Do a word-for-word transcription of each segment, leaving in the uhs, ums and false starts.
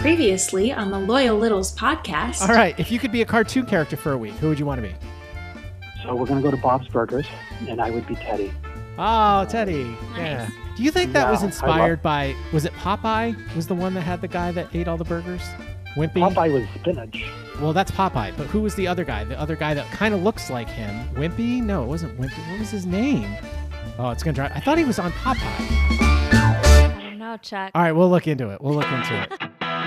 Previously on the Loyal Littles podcast. All right, if you could be a cartoon character for a week, who would you want to be? So we're going to go to Bob's Burgers, and I would be Teddy. Oh, Teddy. Nice. Yeah. Do you think that Yeah, was I inspired love- by, was it Popeye? Was the one that had the guy that ate all the burgers? Wimpy? Popeye was spinach. Well, that's Popeye, but who was the other guy? The other guy that kind of looks like him. Wimpy? No, it wasn't Wimpy. What was his name? Oh, it's going to drive. I thought he was on Popeye. I don't know, Chuck. All right, we'll look into it. We'll look into it.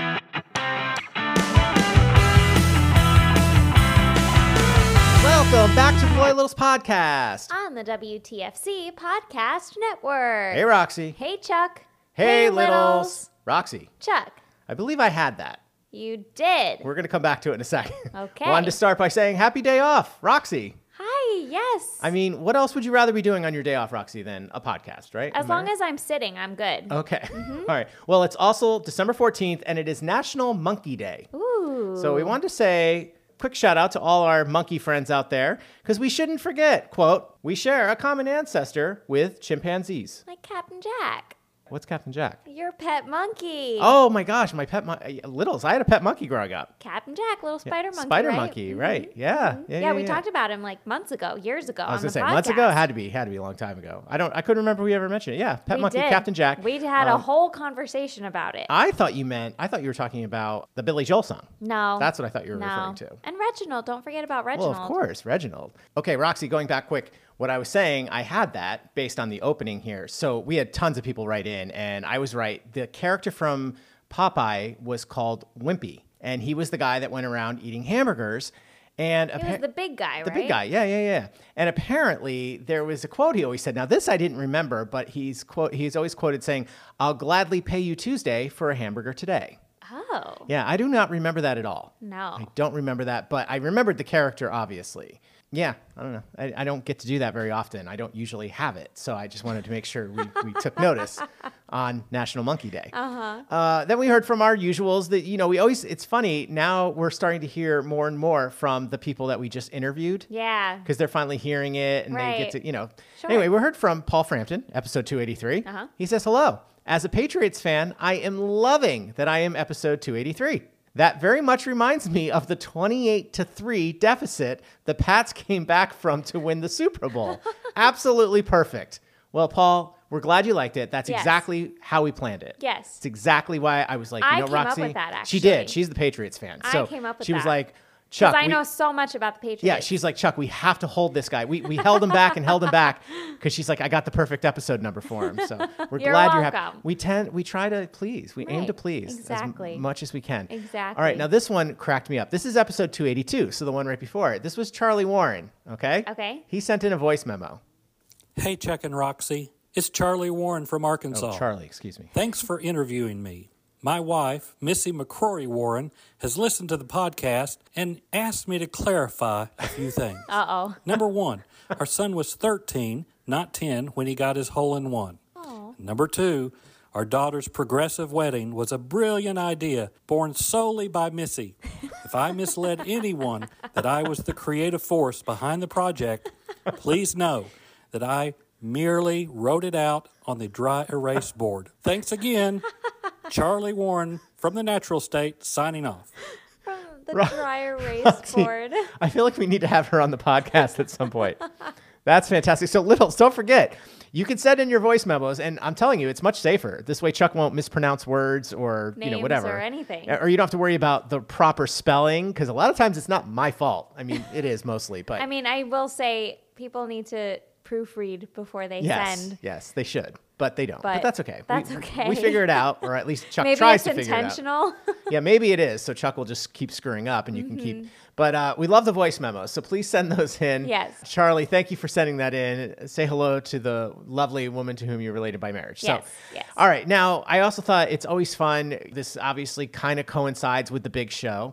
Welcome back to the Loyal Littles podcast. On the W T F C Podcast Network. Hey, Roxy. Hey, Chuck. Hey, Littles. Roxy, Chuck, I believe I had that. you did. We're going to come back to it in a second. Okay. Wanted to start by saying happy day off, Roxy. Hi, yes. I mean, what else would you rather be doing on your day off, Roxy, than a podcast, right? as Am I long right? as I'm sitting, I'm good. Okay. All right. Well, it's also December fourteenth, and it is National Monkey Day. Ooh. So we wanted to say quick shout out to all our monkey friends out there, because we shouldn't forget, quote, we share a common ancestor with chimpanzees. Like Captain Jack, What's Captain Jack? your pet monkey. Oh my gosh, my pet monkey. Littles, I had a pet monkey growing up. Captain Jack, little spider monkey, Spider right? monkey, Mhm. right. Yeah. Yeah, Yeah, we talked about him like months ago, years ago I was on gonna the say podcast. months ago. It had to be, had to be a long time ago. I don't. I couldn't remember we ever mentioned it. Yeah, pet We monkey, did. Captain Jack. We'd had a Um, whole conversation about it. I thought you meant. I thought you were talking about the Billy Joel song. no. That's what I thought you were no. referring to. And Reginald, don't forget about Reginald. Well, of course, Reginald. Okay, Roxy, going back quick. What I was saying, I had that based on the opening here. So we had tons of people write in, and I was right. The character from Popeye was called Wimpy, and he was the guy that went around eating hamburgers. And He appa- was the big guy, The right? big guy, yeah, yeah, yeah. And apparently there was a quote he always said. Now this I didn't remember, but he's quote he's always quoted saying, "I'll gladly pay you Tuesday for a hamburger today." Oh. Yeah, I do not remember that at all. No. I don't remember that, but I remembered the character obviously. Yeah, I don't know. I, I don't get to do that very often. I don't usually have it, so I just wanted to make sure we, we took notice on National Monkey Day. Uh-huh. Uh, then we heard from our usuals that, you know, we always, it's funny, now we're starting to hear more and more from the people that we just interviewed. Yeah. Because they're finally hearing it and they Right. get to, you know. Sure. Anyway, we heard from Paul Frampton, episode two eighty-three. Uh-huh. He says, hello. As a Patriots fan, I am loving that I am episode two eighty-three. That very much reminds me of the twenty-eight to three deficit the Pats came back from to win the Super Bowl. Absolutely perfect. Well, Paul, we're glad you liked it. That's Yes. exactly how we planned it. Yes. It's exactly why I was like, you I know, came up Roxy. with that, She did. actually. She's the Patriots fan. I So came up with she was that. like, Chuck, Because I we- know so much about the Patriots. yeah, she's like, Chuck, we have to hold this guy. We, we held him back and held him back because she's like, I got the perfect episode number for him. So we're You're glad you're happy. welcome. We tend, we try to please. We aim Right, to please exactly. as much as we can. Exactly. All right, now this one cracked me up. This is episode two eighty-two, so the one right before it. This was Charlie Warren, okay? Okay. He sent in a voice memo. Hey, Chuck and Roxy. It's Charlie Warren from Arkansas. Oh, Charlie, excuse me. Thanks for interviewing me. My wife, Missy McCrory Warren, has listened to the podcast and asked me to clarify a few things. Uh-oh. Number one, our son was thirteen, not ten, when he got his hole-in-one. Number two, our daughter's progressive wedding was a brilliant idea born solely by Missy. If I misled anyone that I was the creative force behind the project, please know that I merely wrote it out on the dry erase board. Thanks again. Charlie Warren from the Natural State signing off. From the Ro- dry erase Roxy, board. I feel like we need to have her on the podcast at some point. That's fantastic. So, Littles, don't forget, you can send in your voice memos, and I'm telling you, it's much safer. This way, Chuck won't mispronounce words or you know Names whatever or anything. or you don't have to worry about the proper spelling because a lot of times it's not my fault. I mean, it is mostly, but I mean, I will say people need to proofread before they yes, send. yes, they should, but they don't. But, But that's okay. that's we, okay. We figure it out, or at least Chuck Maybe tries it's to figure it out. intentional. Yeah, maybe it is. So Chuck will just keep screwing up and you can Mm-hmm. keep. But uh, we love the voice memos. So please send those in. Yes. Charlie, thank you for sending that in. Say hello to the lovely woman to whom you're related by marriage. Yes, So, yes. all right. Now, I also thought it's always fun. This obviously kind of coincides with the big show.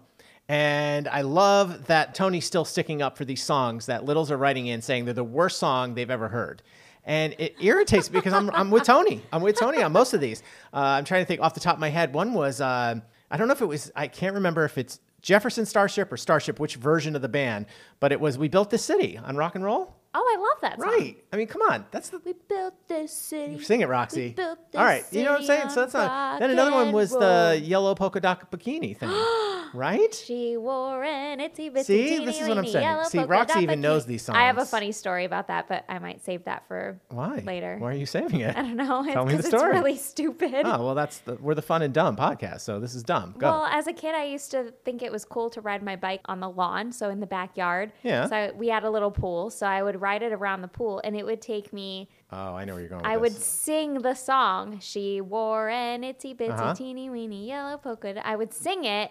And I love that Tony's still sticking up for these songs that Littles are writing in saying they're the worst song they've ever heard. And it irritates me because I'm, I'm with Tony. I'm with Tony on most of these. Uh, I'm trying to think off the top of my head. One was, uh, I don't know if it was, I can't remember if it's Jefferson Starship or Starship, which version of the band, but it was We Built This City on Rock and Roll. Oh, I love that song. Right. I mean, come on. That's the We built this city. Sing it, Roxy. We built this All right. You know what I'm saying? So that's city not. on Then another one rock was and the roll. yellow polka dot bikini thing. Right? She wore an itsy bitsy See? teeny This is what I'm weeny saying. yellow See, polka Roxy dot even bikini. knows these I have a songs. funny story about that, but I might save that for Why? later. Why are you saving it? I don't know. It's Tell me the 'cause story. It's really stupid. Oh, well, that's the, we're the fun and dumb podcast, so this is dumb. Go. Well, as a kid, I used to think it was cool to ride my bike on the lawn, so in the backyard. Yeah. So I, we had a little pool, so I would ride it around the pool, and it would take me. oh, I know where you're going with I would this. sing the song. She wore an itsy bitsy Uh-huh. teeny weeny yellow polka dot. I would sing it,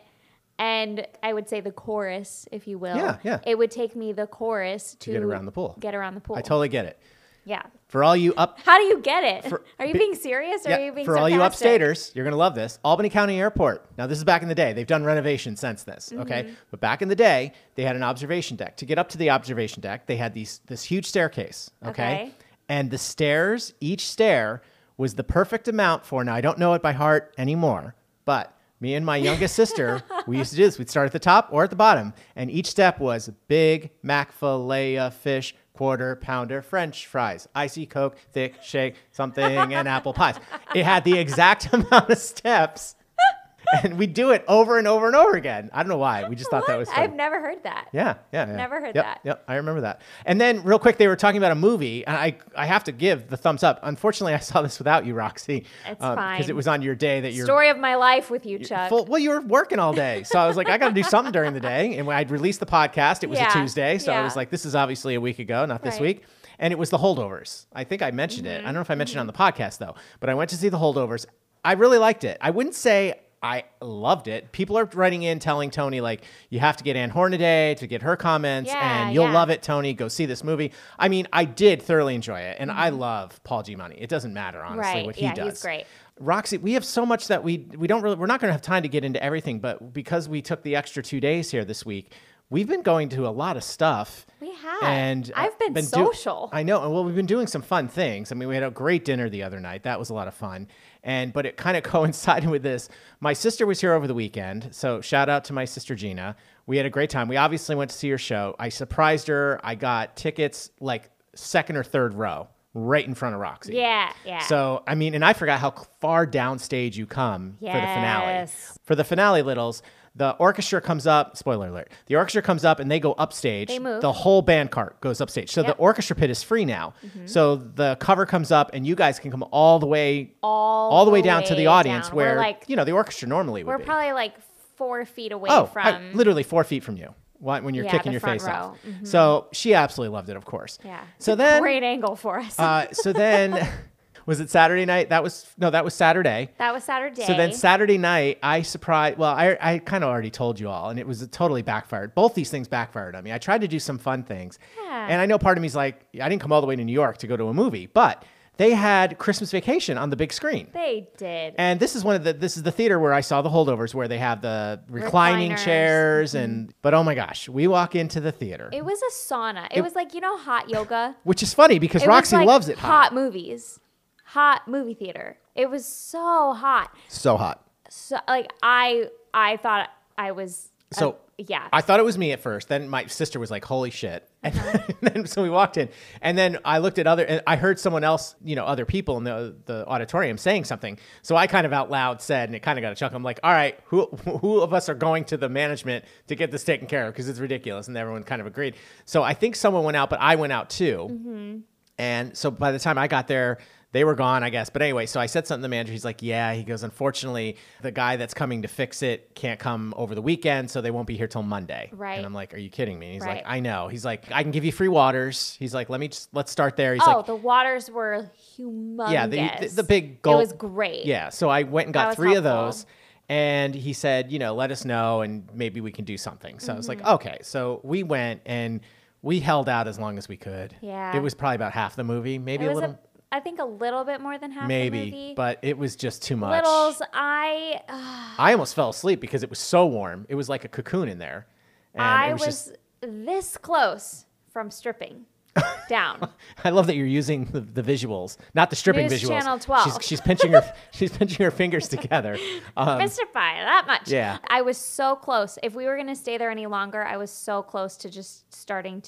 and I would say the chorus, if you will. Yeah, yeah. It would take me the chorus to, get around the pool. Get around the pool. I totally get it. Yeah. For all you up How do you get it? For- are you be- being serious or Yeah, are you being for all you sarcastic? upstaters, you're going to love this. Albany County Airport. Now, this is back in the day. They've done renovations since this, okay? Mm-hmm. But back in the day, they had an observation deck. To get up to the observation deck, they had these this huge staircase, okay? Okay. And the stairs, each stair was the perfect amount for, now I don't know it by heart anymore, but me and my youngest sister, we used to do this. We'd start at the top or at the bottom, and each step was Big Mac filet of fish, quarter pounder French fries, icy Coke, thick shake, something, and apple pies. It had the exact amount of steps, and we do it over and over and over again. I don't know why. We just thought that was fun. I've never heard that. Yeah, yeah, yeah. Never heard Yep, that. Yep, I remember that. And then, real quick, they were talking about a movie, and I, I have to give the thumbs up. Unfortunately, I saw this without you, Roxy. It's because fine. it was on your day that you're Story of my life with you, Chuck. full. Well, you were working all day, so I was like, I got to do something during the day. And when I'd released the podcast, it was Yeah, a Tuesday, so I was yeah. like, this is obviously a week ago, not this Right. week. And it was The Holdovers. I think I mentioned it. I don't know if I mentioned it on the podcast though, but I went to see The Holdovers. I really liked it. I wouldn't say I loved it. People are writing in telling Tony, like, you have to get Ann Hornaday to get her comments, Yeah, and you'll yeah. love it, Tony. Go see this movie. I mean, I did thoroughly enjoy it, and I love Paul Giamatti. It doesn't matter, honestly, Mm-hmm. Right. what he Yeah, does. he's great. Roxy, we have so much that we we don't really, we're not going to have time to get into everything, but because we took the extra two days here this week, we've been going to a lot of stuff. We have. And uh, I've been do- social. I know. And well, we've been doing some fun things. I mean, we had a great dinner the other night. That was a lot of fun. And but it kind of coincided with this. My sister was here over the weekend, so shout out to my sister Gina. We had a great time. We obviously went to see her show. I surprised her. I got tickets like second or third row, right in front of Roxy. Yeah, yeah. So, I mean, and I forgot how far downstage you come for the finale. Yes. For the finale, Littles, the orchestra comes up, spoiler alert, the orchestra comes up and they go upstage. They move. The whole band cart goes upstage. So Yep. the orchestra pit is free now. So the cover comes up and you guys can come all the way all, the way down to the audience down. where, we're like you know, the orchestra normally would we're be. probably like four feet away oh, from I- literally four feet from you wh- when you're Yeah, kicking the your front face row. off. So she absolutely loved it, of course. yeah. So It's a then, great angle for us. uh, so then, was it Saturday night? That was, no, that was Saturday. that was Saturday. So then Saturday night, I surprised, well, I, I kind of already told you all, and it was totally backfired. Both these things backfired on me. I tried to do some fun things. Yeah. And I know part of me's like, I didn't come all the way to New York to go to a movie, but they had Christmas Vacation on the big screen. they did. And this is one of the, this is the theater where I saw the Holdovers, where they have the reclining Recliners. chairs. And, but oh my gosh, we walk into the theater, It was a sauna. It, It- was like, you know, hot yoga. which is funny because It Roxy was like loves it hot. hot movies. Hot movie theater. It was so hot. So hot. So like I I thought I was a- So yeah. I thought it was me at first. Then my sister was like, "Holy shit!" And then so we walked in, and then I looked at other. And I heard someone else, you know, other people in the the auditorium saying something. So I kind of out loud said, and it kind of got a chuckle. I'm like, "All right, who who of us are going to the management to get this taken care of? Because it's ridiculous." And everyone kind of agreed. So I think someone went out, but I went out too. Mm-hmm. And so by the time I got there, they were gone, I guess. But anyway, so I said something to the manager. He's like, yeah. He goes, unfortunately, the guy that's coming to fix it can't come over the weekend, so they won't be here till Monday. Right. And I'm like, are you kidding me? And he's Right. like, I know. He's like, I can give you free waters. He's like, let me just, let's start there. He's oh, like, the waters were humongous. yeah, the, the, the big gulp. It was great. Yeah. So I went and That got was three of helpful. those. And he said, you know, let us know and maybe we can do something. So I was like, Mm-hmm. okay. So we went and we held out as long as we could. Yeah. It was probably about half the movie, maybe It a was little. a, I think a little bit more than half the Maybe, movie. but it was just too much. Littles, I uh, I almost fell asleep because it was so warm. It was like a cocoon in there. And I it was, was, just, this close from stripping down. I love that you're using the, the visuals, not the stripping News visuals. Channel twelve. She's, she's pinching her she's pinching her fingers together. Um, Mystify that much. yeah. I was so close. If we were going to stay there any longer, I was so close to just starting to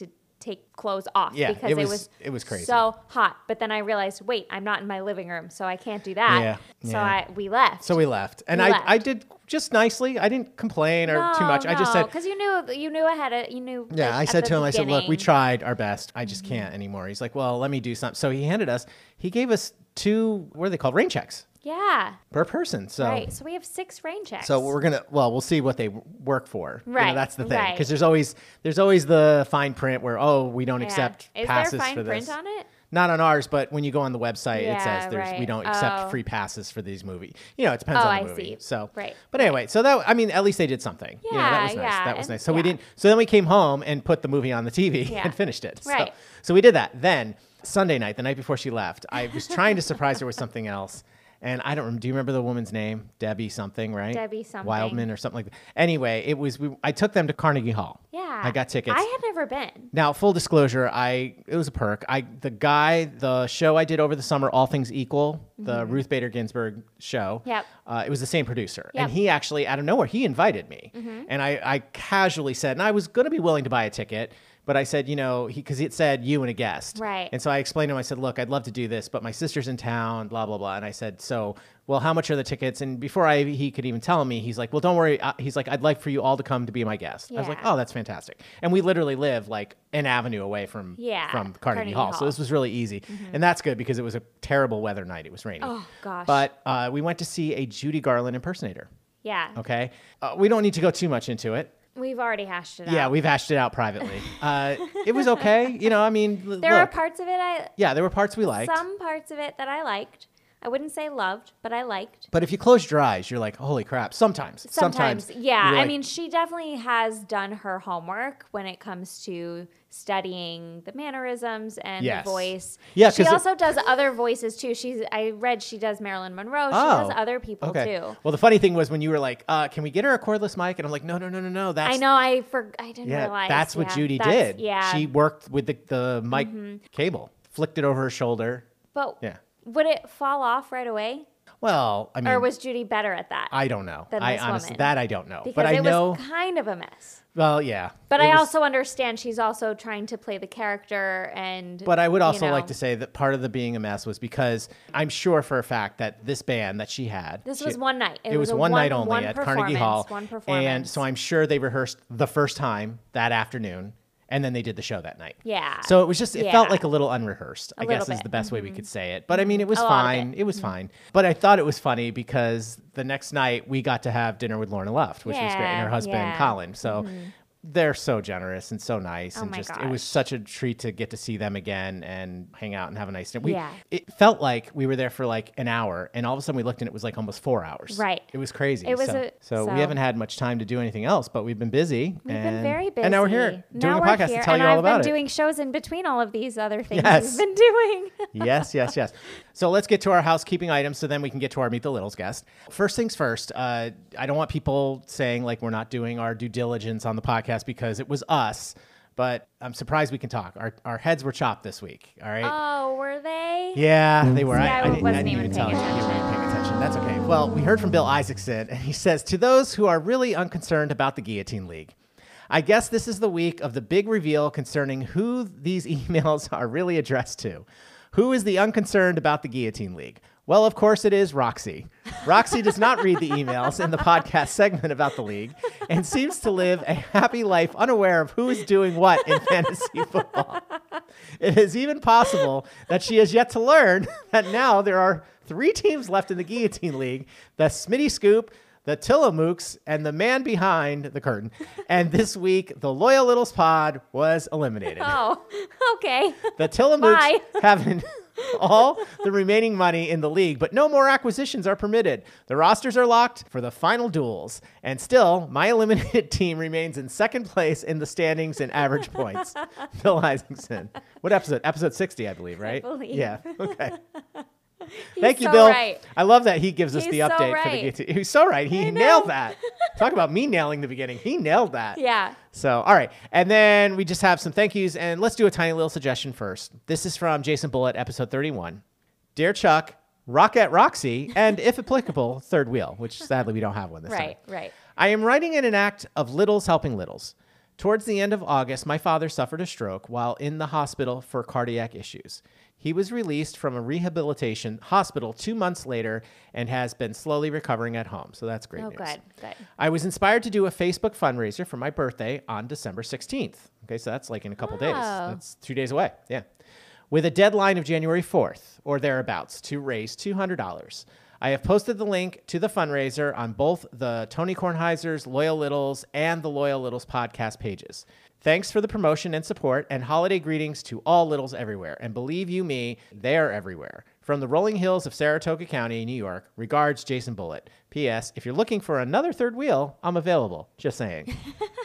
take clothes off Yeah, because it it was- was, it was crazy. so hot. But then I realized, wait, I'm not in my living room, so I can't do that. Yeah, So yeah. I we left. So we left. And We I, left. I did just nicely. I didn't complain or no, too much. I just said, because you knew you knew ahead of you knew. yeah, like, I at said the to him, I said, look, we beginning. tried our best. I just Mm-hmm. can't anymore. He's like, well, let me do something. So he handed us, he gave us two, what are they called? Rain checks Yeah. per person. So, Right. So we have six rain checks. so we're going to, well, we'll see what they work for. You know, Right, that's the thing. right. Because there's always, there's always the fine print where, oh, we don't Yeah. accept Is passes there fine for this. print on it? Not on ours, but when you go on the website, it Yeah, says there's we right. don't accept Oh. free passes for these movies. You know, it depends Oh, on the I movie. see. So, Right, But anyway, so that I mean, at least they did something. You know, that Yeah, was nice. yeah, That was and- nice. So we yeah. didn't. So then we came home and put the movie on the T V Yeah. and finished it. So, Right. So we did that. Then Sunday night, the night before she left, I was trying to surprise her with something else. And I don't remember. Do you remember the woman's name? Debbie something, right? Debbie something. Wildman or something like that. Anyway, it was. We, I took them to Carnegie Hall. Yeah. I got tickets. I had never been. Now, full disclosure, I it was a perk. I the guy, the show I did over the summer, All Things Equal, the Ruth Bader Ginsburg show. Mm-hmm. Yep. Uh, it was the same producer, Yep. and he actually out of nowhere he invited me, and I, I casually said, and I was going to be willing to buy a ticket. But I said, you know, because it said you and a guest. Right. And so I explained to him, I said, look, I'd love to do this, but my sister's in town, blah, blah, blah. And I said, so, well, how much are the tickets? And before I he could even tell me, he's like, well, don't worry. Uh, he's like, I'd like for you all to come to be my guest. I was like, Yeah. oh, that's fantastic. And we literally live like an avenue away from, Yeah, from Carnegie, Carnegie Hall. So Hall. this was really easy. And that's good because it was a terrible weather night. It was raining. Oh, gosh. But uh, we went to see a Judy Garland impersonator. Yeah. Okay. Uh, we don't need to go too much into it. We've already hashed it out. Yeah, we've hashed it out privately. Uh, it was okay. You know, I mean, l- There are look. parts of it I Yeah, there were parts we liked. some parts of it that I liked. I wouldn't say loved, but I liked. But if you close your eyes, you're like, holy crap. Sometimes. Sometimes, yeah. you're I like- mean, she definitely has done her homework when it comes to studying the mannerisms and Yes. the voice. Yeah, she 'cause it- also does other voices too. She's I read she does Marilyn Monroe. She Oh, does other people okay. too. Well, the funny thing was when you were like, uh, can we get her a cordless mic? And I'm like, no, no, no, no, no. That's I know. I for I didn't Yeah, realize. that's what yeah, Judy that's- did. Yeah. She worked with the, the mic cable, flicked it over her shoulder. but Yeah. would it fall off right away, Well, I mean, or was Judy better at that? I don't know. than I this honestly, woman? that I don't know. because but I it know, was kind of a mess. well, yeah. But It I was- also understand she's also trying to play the character and. But I would you also like know, to say that part of the being a mess was because I'm sure for a fact that this band that she had. This she- was one night. It, was, a one, night only one at Carnegie performance, Hall. One performance. And so I'm sure they rehearsed the first time that afternoon, and then they did the show that night. Yeah. So it was just, it felt Yeah. like a little unrehearsed, I A guess little is bit. the best way we could say it. But I mean, it was A lot of fine. it. It, was fine. But I thought it was funny because the next night we got to have dinner with Lorna Luft, which was great, and her Yeah, husband, yeah. Colin. So they're so generous and so nice. Oh and my just, it was gosh. such a treat to get to see them again and hang out and have a nice dinner. We, Yeah. It felt like we were there for like an hour, and all of a sudden we looked and it was like almost four hours. Right. It was crazy. It was so, a- so we so- haven't had much time to do anything else, but we've been busy. We've and, been very busy. And now we're here doing Now a we're podcast here, to tell and you all I've about been it. doing shows in between all of these other things Yes. we've been doing. yes, yes, yes. So let's get to our housekeeping items so then we can get to our Meet the Littles guest. First things first, uh, I don't want people saying like we're not doing our due diligence on the podcast because it was us, but I'm surprised we can talk. Our, our heads were chopped this week, all right? Oh, were they? Yeah, they were. See, I, I I didn't, wasn't I didn't even tell paying you. You attention. weren't paying attention. That's okay. Well, we heard from Bill Isaacson, and he says, to those who are really unconcerned about the Guillotine League, I guess this is the week of the big reveal concerning who these emails are really addressed to. Who is the unconcerned about the Guillotine League? Well, of course it is Roxy. Roxy does not read the emails in the podcast segment about the league and seems to live a happy life unaware of who is doing what in fantasy football. It is even possible that she has yet to learn that now there are three teams left in the Guillotine League, the Smitty Scoop, the Tillamook's, and the man behind the curtain. And this week, the Loyal Littles pod was eliminated. Oh, okay. The Tillamook's Bye. have all the remaining money in the league, but no more acquisitions are permitted. The rosters are locked for the final duels. And still, my eliminated team remains in second place in the standings in average points. Bill Isaacson. What episode? Episode sixty, I believe, right? believe. Yeah. Okay. Thank you, so Bill. right. I love that he gives us He's the so update for the right. Guillotine. He's so right. He I know. nailed that. Talk about me nailing the beginning. He nailed that. Yeah. So, all right. And then we just have some thank yous. And let's do a tiny little suggestion first. This is from Jason Bullitt, episode thirty-one. Dear Chuck, Rockette Roxy, and if applicable, Third Wheel, which sadly we don't have one this Right, time. right. I am writing in an act of littles helping littles. Towards the end of August, my father suffered a stroke while in the hospital for cardiac issues. He was released from a rehabilitation hospital two months later and has been slowly recovering at home. So that's great Oh, news. good, good. I was inspired to do a Facebook fundraiser for my birthday on December sixteenth. Okay, so that's like in a couple days. Oh. That's two days away. Yeah. With a deadline of January fourth or thereabouts to raise two hundred dollars. I have posted the link to the fundraiser on both the Tony Kornheiser's Loyal Littles and the Loyal Littles podcast pages. Thanks for the promotion and support, and holiday greetings to all littles everywhere. And believe you me, they're everywhere. From the rolling hills of Saratoga County, New York, regards, Jason Bullitt. P S. If you're looking for another third wheel, I'm available. Just saying.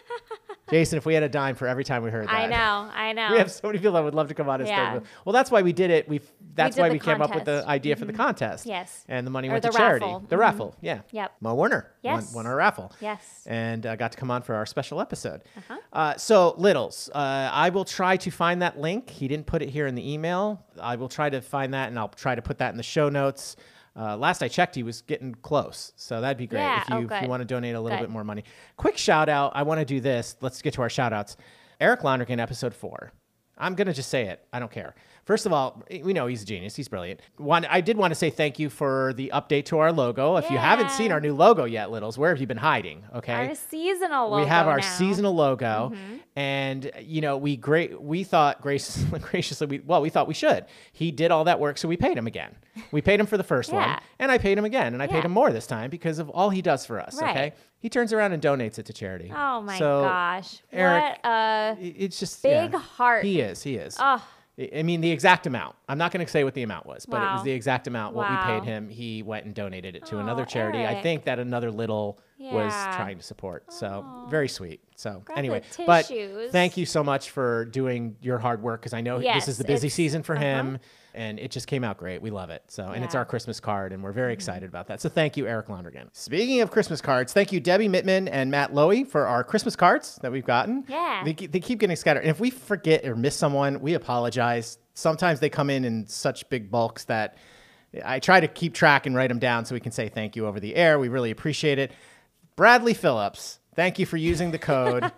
Jason, if we had a dime for every time we heard that. I know, I know. We have so many people that would love to come on as Yeah. third wheel. Well, that's why we did it. We That's did why the we came up with the contest. idea for the contest. Yes. And the money Or went the to charity. raffle. The Mhm. raffle, yeah. Yep. Mo Werner Yes. won, won our raffle. Yes. And uh, got to come on for our special episode. Uh-huh. Uh, so, Littles, uh, I will try to find that link. He didn't put it here in the email. I will try to find that, and I'll try to put that in the show notes. Uh, last I checked, he was getting close. So that'd be great Yeah. if you Oh, if you good. want to donate a little Good. bit more money. Quick shout out. I want to do this. Let's get to our shout outs. Eric Lonergan, episode four. I'm going to just say it. I don't care. First of all, we know he's a genius. He's brilliant. One, I did want to say thank you for the update to our logo. If you haven't Yeah. seen our new logo yet, Littles, where have you been hiding? Okay. Our seasonal logo We have our now. seasonal logo, Mm-hmm. and you know we great. We thought graciously, graciously, we well, we thought we should. He did all that work, so we paid him again. We paid him for the first one, Yeah. and I paid him again, and I paid Yeah. him more this time because of all he does for us. Right. Okay, he turns around and donates it to charity. Oh my So, gosh. Eric, what a it- it's just big yeah. heart. He is. He is. Oh. I I mean, the exact amount. I'm not going to say what the amount was, but it was Wow. the exact amount what we Wow. paid him. He went and donated it to Oh, another charity. I Eric. think that another little was Yeah. trying to support. So very sweet. So Grab anyway, the but tissues. thank you so much for doing your hard work because I know this Yes, is the busy it's- season for uh-huh. him. And it just came out great. We love it. So, and it's Yeah. our Christmas card, and we're very Mm-hmm. excited about that. So, thank you, Eric Lonergan. Speaking of Christmas cards, thank you, Debbie Mittman and Matt Lowy, for our Christmas cards that we've gotten. Yeah. They, keep- they keep getting scattered. And if we forget or miss someone, we apologize. Sometimes they come in in such big bulks that I try to keep track and write them down so we can say thank you over the air. We really appreciate it. Bradley Phillips, thank you for using the code.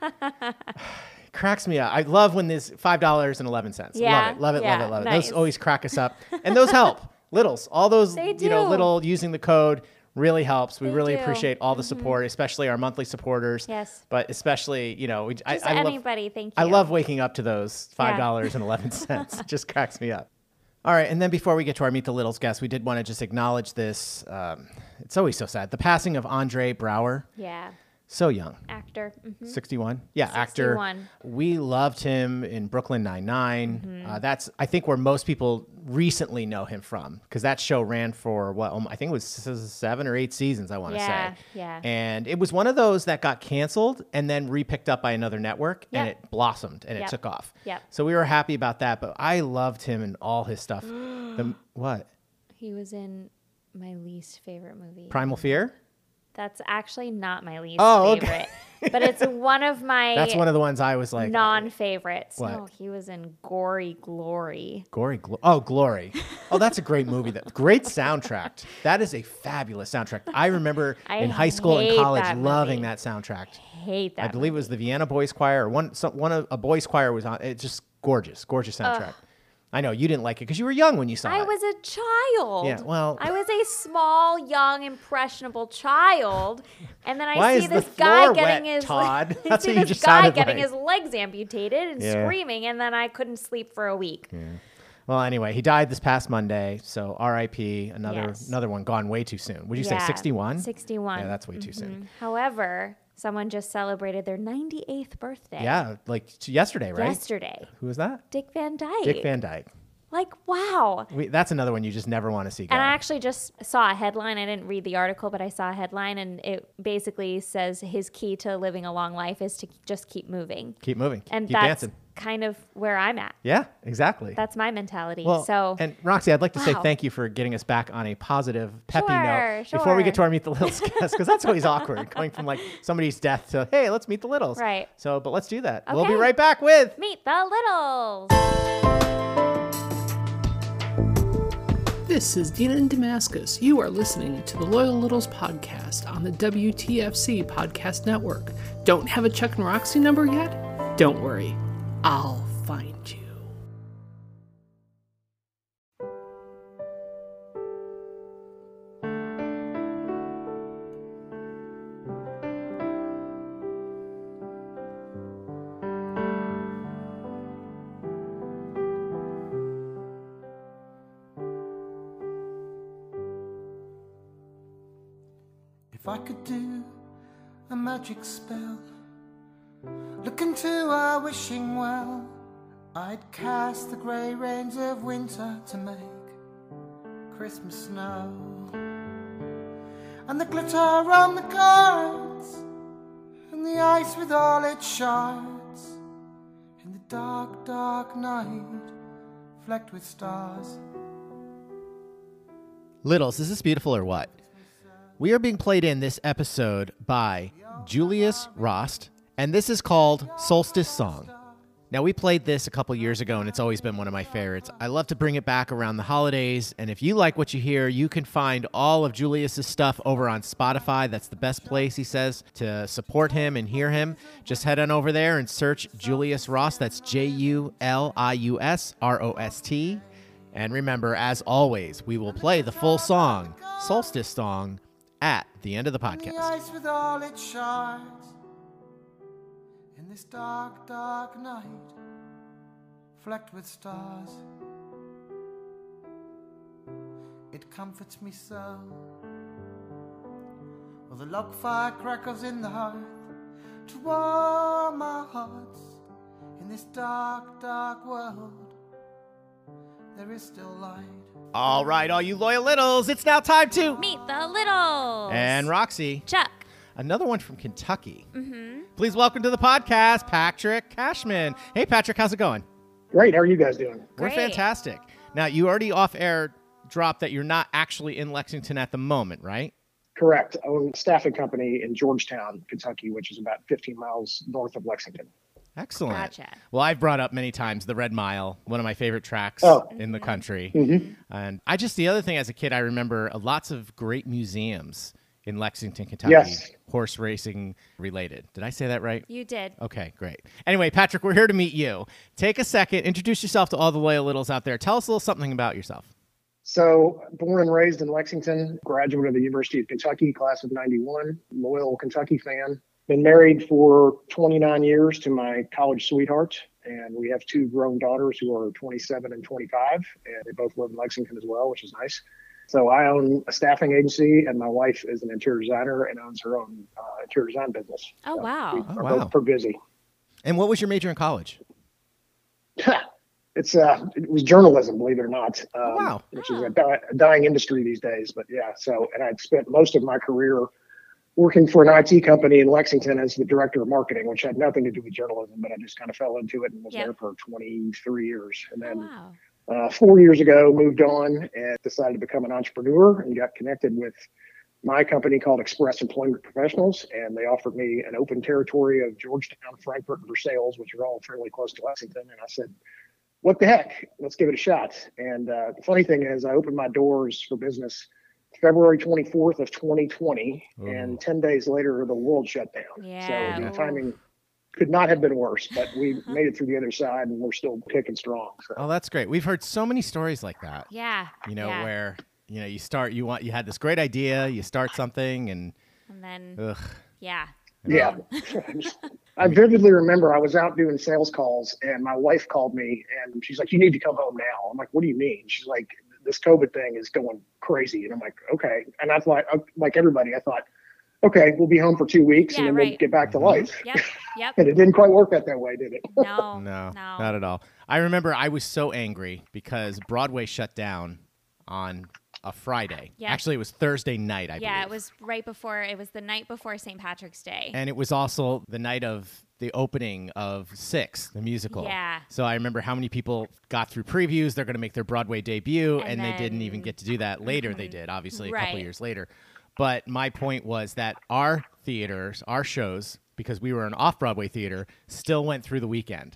Cracks me up. I love when there's five dollars and eleven cents. Yeah, Love it, love it, yeah, love it, love it. nice. Those always crack us up. And those help. Littles. All those, They you know, do. little using the code really helps. We They really do. appreciate all the support, especially our monthly supporters. Yes. But especially, you know, we, I, Just I love, anybody, thank I you. love waking up to those Yeah. five dollars and eleven cents. It just cracks me up. All right, and then before we get to our Meet the Littles guest, we did want to just acknowledge this. Um, it's always so sad. The passing of Andre Brower. Yeah. So young. Actor. Mhm. sixty-one. Yeah, actor. sixty-one. We loved him in Brooklyn Nine-Nine. Uh, that's, I think, where most people recently know him from, because that show ran for, what, um, I think it was seven or eight seasons, I want to Yeah, say. yeah. And it was one of those that got canceled and then re-picked up by another network, and Yep. it blossomed, and it Yep. took off. Yep. So we were happy about that, but I loved him and all his stuff. the, what? He was in my least favorite movie. Primal Fear? That's actually not my least Oh, okay. favorite. But it's one of my That's one of the ones I was like, non-favorites. What? No, he was in Gory Glory. Gory, Glo- oh, Glory. Oh, that's a great movie. That great soundtrack. That is a fabulous soundtrack. I remember I in high school and hate college that loving movie. that soundtrack. Hate that. I believe it was the Vienna Boys Choir or one some, one of a boys choir was on. It's just gorgeous, gorgeous soundtrack. I know you didn't like it because you were young when you saw I it. was a child. Yeah, well- I was a small, young, impressionable child, and then I Why see is the this guy floor getting wet, his Todd? I That's see what you this just guy sounded getting like. his legs amputated and Yeah. screaming, and then I couldn't sleep for a week. Well, anyway, he died this past Monday, so R I P Another Yes. another one gone way too soon. Would you say Yeah, sixty-one? sixty-one. Yeah, that's way too soon. However, someone just celebrated their ninety-eighth birthday. Yeah, like t- yesterday, right? Yesterday. Who was that? Dick Van Dyke. Dick Van Dyke. Like, wow. We, that's another one you just never want to see go. And I actually just saw a headline. I didn't read the article, but I saw a headline, and it basically says his key to living a long life is to just keep moving. Keep moving. And Keep that's dancing. kind of where I'm at. Yeah, exactly. That's my mentality. Well, so, and Roxy, I'd like to say Wow. thank you for getting us back on a positive, peppy Sure, note before we get to sure. our Meet the Littles guest, because that's always awkward, going from like somebody's death to, hey, let's meet the Littles. Right. So, but let's do that. We'll be Okay. right back with. meet the Littles. This is Dina in Damascus. You are listening to the Loyal Littles podcast on the W T F C Podcast Network. Don't have a Chuck and Roxy number yet? Don't worry, I'll find you. If I could do a magic spell, look into our wishing well, I'd cast the grey rains of winter to make Christmas snow, and the glitter on the cards, and the ice with all its shards, in the dark, dark night, flecked with stars. Littles, is this beautiful or what? We are being played in this episode by Julius Rost, and this is called Solstice Song. Now, we played this a couple years ago, and it's always been one of my favorites. I love to bring it back around the holidays, and if you like what you hear, you can find all of Julius's stuff over on Spotify. That's the best place, he says, to support him and hear him. Just head on over there and search Julius Rost. That's J U L I U S R O S T. And remember, as always, we will play the full song, Solstice Song, at the end of the podcast. The ice with all its shards, in this dark, dark night, flecked with stars. It comforts me so. Well, the log fire crackles in the hearth to warm our hearts. In this dark, dark world, there is still light. All right, all you loyal littles, it's now time to Meet the Littles. And Roxy, Chuck. another one from Kentucky. Mm-hmm. Please welcome to the podcast, Patrick Cashman. Hey, Patrick, how's it going? Great. How are you guys doing? We're Great. fantastic. Now, you already off-air dropped that you're not actually in Lexington at the moment, right? Correct. I own a staffing company in Georgetown, Kentucky, which is about fifteen miles north of Lexington. Excellent. Gotcha. Well, I've brought up many times the Red Mile, one of my favorite tracks Oh. in the country. Mm-hmm. And I just, the other thing as a kid, I remember lots of great museums in Lexington, Kentucky, Yes. horse racing related. Did I say that right? You did. Okay, great. Anyway, Patrick, we're here to meet you. Take a second, introduce yourself to all the loyal littles out there. Tell us a little something about yourself. So, born and raised in Lexington, graduate of the University of Kentucky, class of ninety-one, loyal Kentucky fan. Been married for twenty-nine years to my college sweetheart, and we have two grown daughters who are twenty-seven and twenty-five, and they both live in Lexington as well, which is nice. So I own a staffing agency, and my wife is an interior designer and owns her own uh, interior design business. Oh, So wow. we Oh, are wow. both pretty busy. And what was your major in college? It's uh, it was journalism, believe it or not. Um, wow. Which is a, di- a dying industry these days. But yeah, so, and I'd spent most of my career working for an I T company in Lexington as the director of marketing, which had nothing to do with journalism, but I just kind of fell into it and was Yep. there for twenty-three years. And Oh, then wow. uh, four years ago, moved on and decided to become an entrepreneur and got connected with my company called Express Employment Professionals. And they offered me an open territory of Georgetown, Frankfurt, and Versailles, which are all fairly close to Lexington. And I said, what the heck? Let's give it a shot. And uh, the funny thing is, I opened my doors for business February twenty-fourth of twenty twenty, Oh. and ten days later, the world shut down. Yeah. So the timing could not have been worse, but we made it through the other side, and we're still kicking strong. So. Oh, that's great. We've heard so many stories like that. Yeah. You know, yeah. where, you know, you start, you want, you had this great idea, you start something, and And then, ugh. yeah. Yeah. I vividly remember I was out doing sales calls, and my wife called me, and she's like, you need to come home now. I'm like, what do you mean? She's like, this COVID thing is going crazy. And I'm like, okay. And I thought, like everybody, I thought, okay, we'll be home for two weeks Yeah, and then right. we'll get back to Mhm. life. Yep. Yep. And it didn't quite work out that way, did it? No. No, No. not at all. I remember I was so angry because Broadway shut down on a Friday. Yeah. Actually, it was Thursday night, I Yeah, believe. it was right before, it was the night before Saint Patrick's Day. And it was also the night of the opening of Six, the musical. Yeah. So I remember how many people got through previews. They're going to make their Broadway debut, and, And they didn't then- even get to do that. Later, they Mhm. did, obviously, a Right. couple years later. But my point was that our theaters, our shows, because we were an off-Broadway theater, still went through the weekend.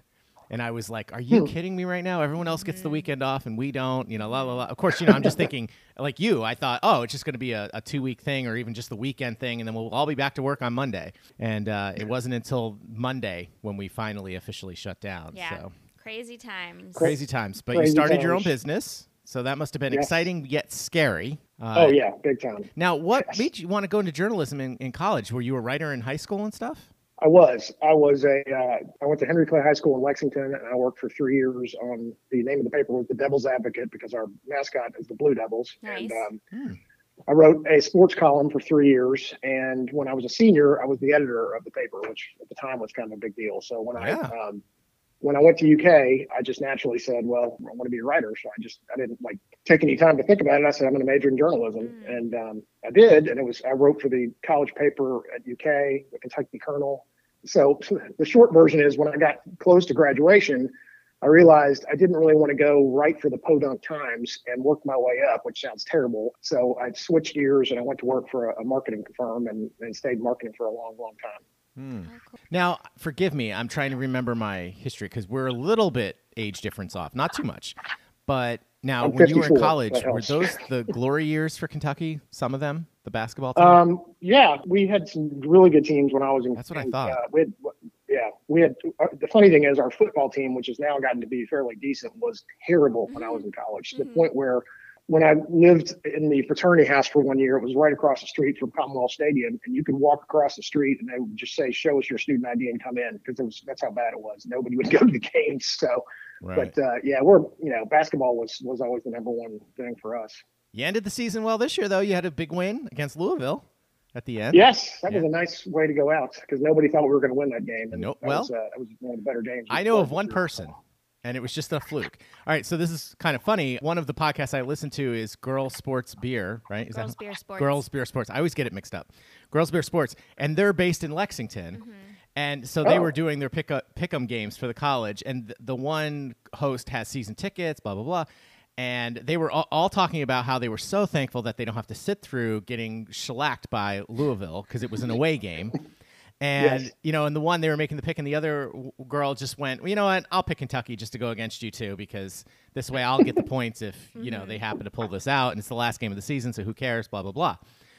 And I was like, are you Hmm. kidding me right now? Everyone else gets the weekend off and we don't, you know, la, la, la. Of course, you know, I'm just thinking like you, I thought, oh, it's just going to be a, a two week thing or even just the weekend thing. And then we'll all be back to work on Monday. And uh, it wasn't until Monday when we finally officially shut down. Yeah. So Crazy times. crazy times. But Crazy you started your own times. business. So that must have been Yes. exciting yet scary. Uh, Oh yeah, big time. Now, what Yes. made you want to go into journalism in, in college? Were you a writer in high school and stuff? I was. I was a. Uh, I went to Henry Clay High School in Lexington, and I worked for three years on the name of the paper was the Devil's Advocate because our mascot is the Blue Devils. Nice. And um, Hmm. I wrote a sports column for three years, and when I was a senior, I was the editor of the paper, which at the time was kind of a big deal. So when Yeah. I um, when I went to U K, I just naturally said, "Well, I want to be a writer." So I just I didn't like take any time to think about it. I said, "I'm going to major in journalism," Mm. and um, I did. And it was I wrote for the college paper at U K, the Kentucky Colonel. So the short version is when I got close to graduation, I realized I didn't really want to go write for the Podunk Times and work my way up, which sounds terrible. So I switched gears and I went to work for a, a marketing firm and, and stayed marketing for a long, long time. Hmm. Oh, cool. Now, forgive me. I'm trying to remember my history because we're a little bit age difference off. Not too much. But now, I'm when you were in fifty-four. college, That were helps. those the glory years for Kentucky? Some of them? The basketball team? Um, yeah, we had some really good teams when I was in. That's what I in, thought. Uh, we had, yeah, we had. Uh, the funny thing is, our football team, which has now gotten to be fairly decent, was terrible when I was in college. To the Mhm. point where, when I lived in the fraternity house for one year, it was right across the street from Commonwealth Stadium, and you could walk across the street, and they would just say, "Show us your student I D and come in," because was that's how bad it was. Nobody would go to the games. So, right. but uh, yeah, we're you know, basketball was was always the number one thing for us. You ended the season well this year, though. You had a big win against Louisville at the end. Yes, that Yeah. was a nice way to go out because nobody thought we were going to win that game. And Nope. that Well, was, uh, that was one of the better games. I we've know played of this one year. person, and it was just a fluke. All right, so this is kind of funny. One of the podcasts I listen to is Girl Sports Beer, right? Is Girls that Beer Sports. Girls Beer Sports. I always get it mixed up. Girls Beer Sports, and they're based in Lexington. Mm-hmm. And so they Oh. were doing their pick up pick'em games for the college, and th- the one host has season tickets, blah blah blah. And they were all, all talking about how they were so thankful that they don't have to sit through getting shellacked by Louisville because it was an away game. And, Yes. you know, and the one they were making the pick, and the other w- girl just went, well, you know what? I'll pick Kentucky just to go against you, too, because this way I'll get the points if, you know, they happen to pull this out. And it's the last game of the season, so who cares? Blah, blah, blah.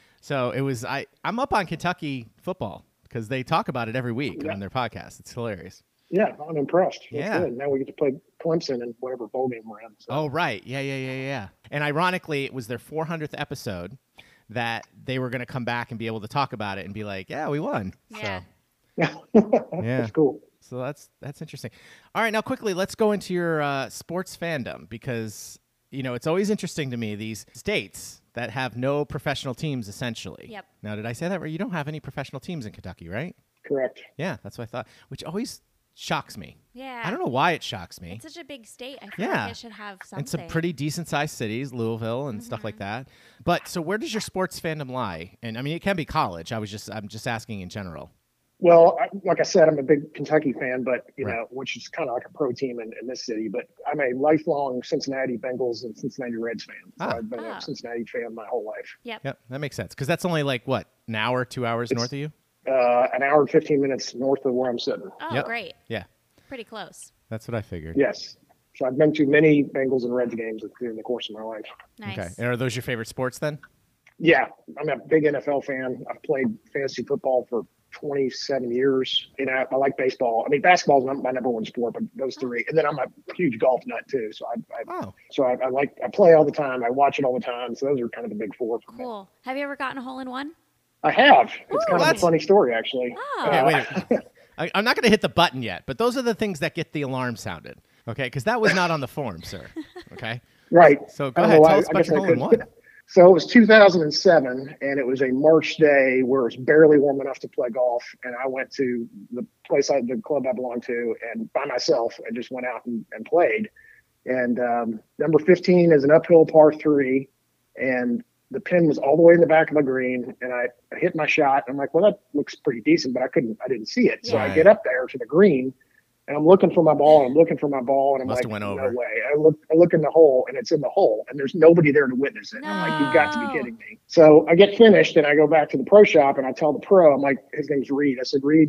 So it was, I, I'm up on Kentucky football because they talk about it every week Yeah. on their podcast. It's hilarious. Yeah, I'm impressed. That's Yeah. good. Now we get to play Clemson in whatever bowl game we're in. So. Oh, right. Yeah, yeah, yeah, yeah. And ironically, it was their four hundredth episode that they were going to come back and be able to talk about it and be like, yeah, we won. Yeah. So, Yeah. That's cool. so that's that's interesting. All right, now quickly, let's go into your uh, sports fandom because, you know, it's always interesting to me, these states that have no professional teams, essentially. Yep. Now, did I say that right? You don't have any professional teams in Kentucky, right? Correct. Yeah, that's what I thought, which always shocks me. Yeah. I don't know why it shocks me. It's such a big state. I feel Yeah. like it should have something. And some pretty decent sized cities, Louisville and stuff like that. But so where does your sports fandom lie? And I mean, it can be college. I was just, I'm just asking in general. Well, I, like I said, I'm a big Kentucky fan, but you Right. know, which is kind of like a pro team in, in this city. But I'm a lifelong Cincinnati Bengals and Cincinnati Reds fan. So Ah. I've been Ah. a Cincinnati fan my whole life. Yep. Yep, that makes sense. Because that's only like, what, an hour, two hours It's- north of you? Uh, an hour and fifteen minutes north of where I'm sitting. Oh, Yep. great. Yeah, Pretty close. that's what I figured. Yes. So I've been to many Bengals and Reds games during the course of my life. Nice. Okay. And are those your favorite sports then? Yeah, I'm a big N F L fan. I've played fantasy football for twenty-seven years. And I, I like baseball. I mean, basketball is not my number one sport, but those three. And then I'm a huge golf nut too. So I, I Oh, so I, I like I play all the time. I watch it all the time. So those are kind of the big four for me. Cool. Have you ever gotten a hole in one? I have. It's kind of what? a funny story, actually. Oh. okay, wait. a minute. I, I'm not going to hit the button yet, but those are the things that get the alarm sounded. Okay, because that was not on the form, sir. Okay. Right. So go I don't ahead, know tell why- us I about guess your I hole in couldn't. one. So it was two thousand seven, and it was a March day where it was barely warm enough to play golf. And I went to the place, I, the club I belonged to, and by myself, and just went out and, and played. And um, number fifteen is an uphill par three, and the pin was all the way in the back of the green. And I, I hit my shot. And I'm like, well, that looks pretty decent, but I couldn't, I didn't see it. So Yeah. I get up there to the green. And I'm looking for my ball, and I'm looking for my ball, and I'm Must like, have went no over. way. I look, I look in the hole, and it's in the hole, and there's nobody there to witness it. I'm like, you've got to No. be kidding me. So I get finished, and I go back to the pro shop, and I tell the pro, I'm like, his name's Reed. I said, Reed,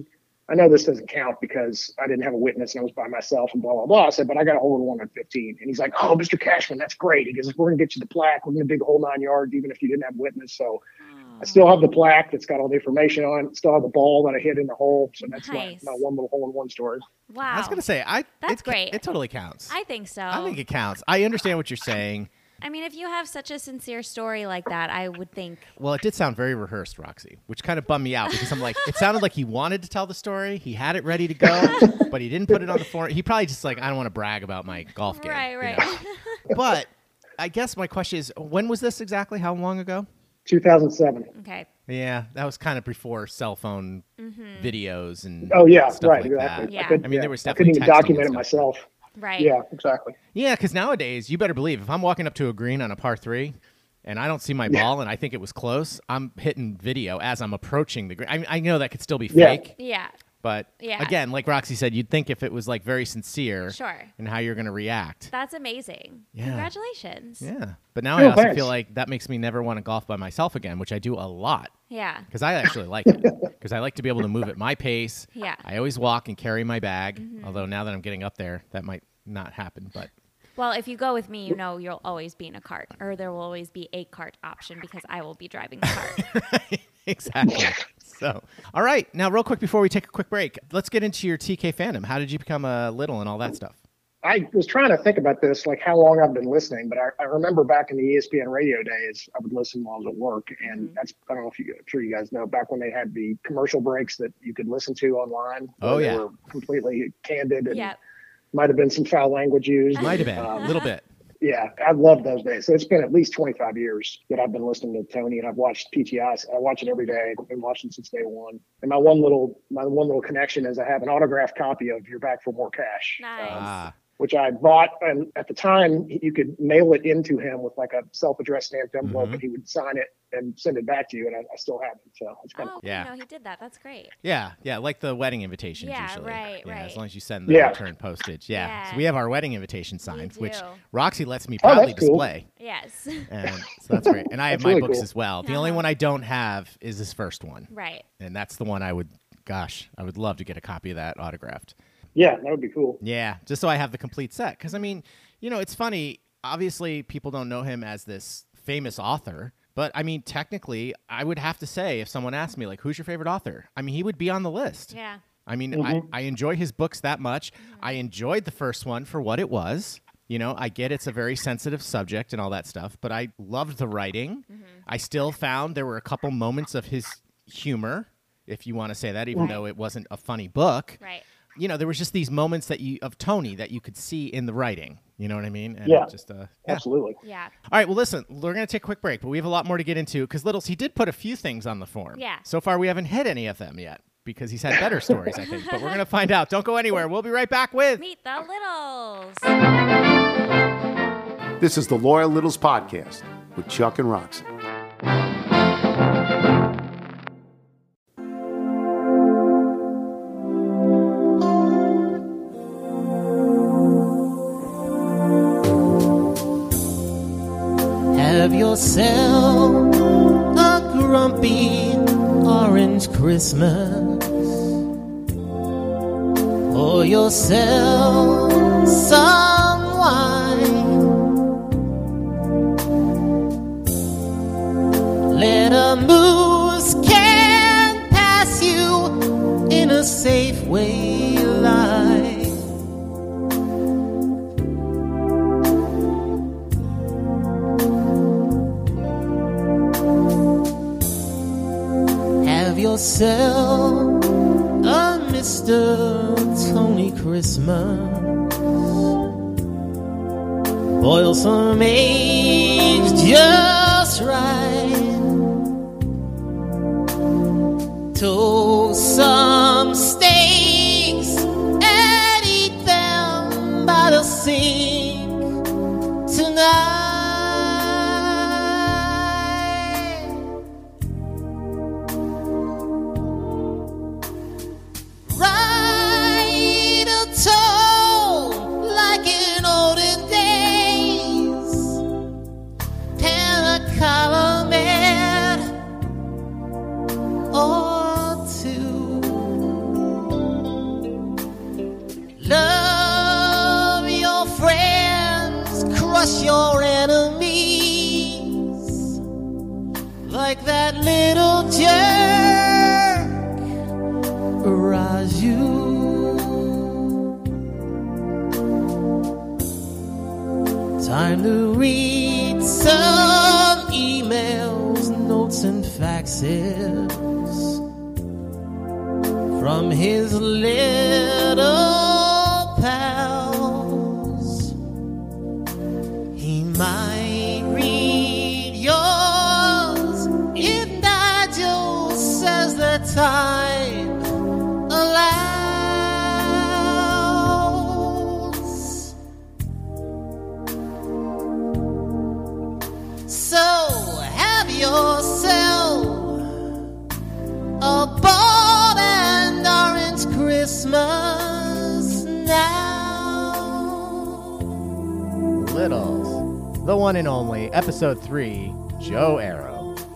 I know this doesn't count because I didn't have a witness and I was by myself and blah, blah, blah. I said, but I got a hole in one on fifteen. And he's like, oh, Mister Cashman, that's great. He goes, we're going to get you the plaque. We're going to dig a whole nine yards, even if you didn't have a witness. So I still have the plaque that's got all the information on it. Still have the ball that I hit in the hole. So that's Nice. my, my one little hole in one story. Wow. I was gonna say, I That's it, great. It totally counts. I think so. I think it counts. I understand what you're saying. I mean, if you have such a sincere story like that, I would think. Well, it did sound very rehearsed, Roxy, which kind of bummed me out because I'm like, it sounded like he wanted to tell the story. He had it ready to go, but he didn't put it on the form. He probably just like, I don't want to brag about my golf game. Right, you right. know? But I guess my question is, when was this exactly? How long ago? two thousand seven. Okay. Yeah, that was kind of before cell phone videos and Oh, yeah, stuff right, like exactly. that. Yeah. I, could, I mean, yeah, there was I couldn't definitely even texting document it and stuff. myself. Right. Yeah, exactly. Yeah, because nowadays, you better believe if I'm walking up to a green on a par three and I don't see my ball and I think it was close, I'm hitting video as I'm approaching the green. I, I know that could still be Yeah. fake, Yeah. but Yeah. again, like Roxy said, you'd think if it was like very sincere Sure. and how you're going to react. That's amazing. Yeah. Congratulations. Yeah. But now Oh, I also thanks. feel like that makes me never want to golf by myself again, which I do a lot. Yeah. Because I actually like it. Because I like to be able to move at my pace. Yeah. I always walk and carry my bag. Although now that I'm getting up there, that might not happen. But Well, if you go with me, you know you'll always be in a cart, or there will always be a cart option because I will be driving the cart. exactly. So, all right. Now, real quick before we take a quick break, let's get into your T K fandom. How did you become a Little and all that stuff? I was trying to think about this, like how long I've been listening, but I, I remember back in the E S P N radio days, I would listen while I was at work. And Mm-hmm. that's, I don't know if you, I'm sure you guys know, back when they had the commercial breaks that you could listen to online. Oh, where yeah. They were completely candid and Yep. might have been some foul language used. Might have been. Um, a little bit. Yeah, I love those days. So it's been at least twenty-five years that I've been listening to Tony, and I've watched P T I. I watch it every day. I've been watching since day one. And my one little, my one little connection is I have an autographed copy of "You're Back for More Cash," Nice. Ah. which I bought. And at the time, you could mail it into him with like a self-addressed stamped envelope, Mhm. and he would sign it and send it back to you. And I, I still have it. So it's kind Oh, of Yeah. you know, he did that. That's great. Yeah, yeah, like the wedding invitations Yeah, usually. right, yeah, right. As long as you send the Yeah. return postage. Yeah. Yeah. So we have our wedding invitation signs, which do. Roxy lets me Oh, that's proudly cool. display. Yes. And so that's great. And I have That's my really books cool. as well. The only Uh-huh. one I don't have is this first one. Right. And that's the one I would, gosh, I would love to get a copy of that autographed. yeah, that would be cool. Yeah, just so I have the complete set. Because, I mean, you know, it's funny. Obviously, people don't know him as this famous author. But, I mean, technically, I would have to say, if someone asked me, like, who's your favorite author? I mean, he would be on the list. Yeah. I mean, Mm-hmm. I, I enjoy his books that much. I enjoyed the first one for what it was. You know, I get it's a very sensitive subject and all that stuff, but I loved the writing. I still found there were a couple moments of his humor, if you want to say that, even though it wasn't a funny book. Right. You know, there was just these moments that you of Tony that you could see in the writing. You know what I mean? And Yeah. it just uh, yeah. Absolutely. Yeah. All right, well, listen, we're going to take a quick break, but we have a lot more to get into because Littles, he did put a few things on the form. Yeah. So far, we haven't hit any of them yet because he's had better stories, I think. But we're going to find out. Don't go anywhere. We'll be right back with... Meet the Littles. This is the Loyal Littles Podcast with Chuck and Roxy. Have yourself a grumpy orange Christmas, or yourself some wine. Let a moose can pass you in a safe way line. Have yourself a Mister Tony Christmas. Boil some eggs just right. Toast some steaks and eat them by the sink tonight. Ride a toll like in olden days. Pan a column or two. little jerk, Raju. Time to read some emails, notes, and faxes from his little pals. He might read yours if Nigel says that time allows. So have yourself a bald and orange Christmas now. Littles, the one and only, episode three, Joe Arrow.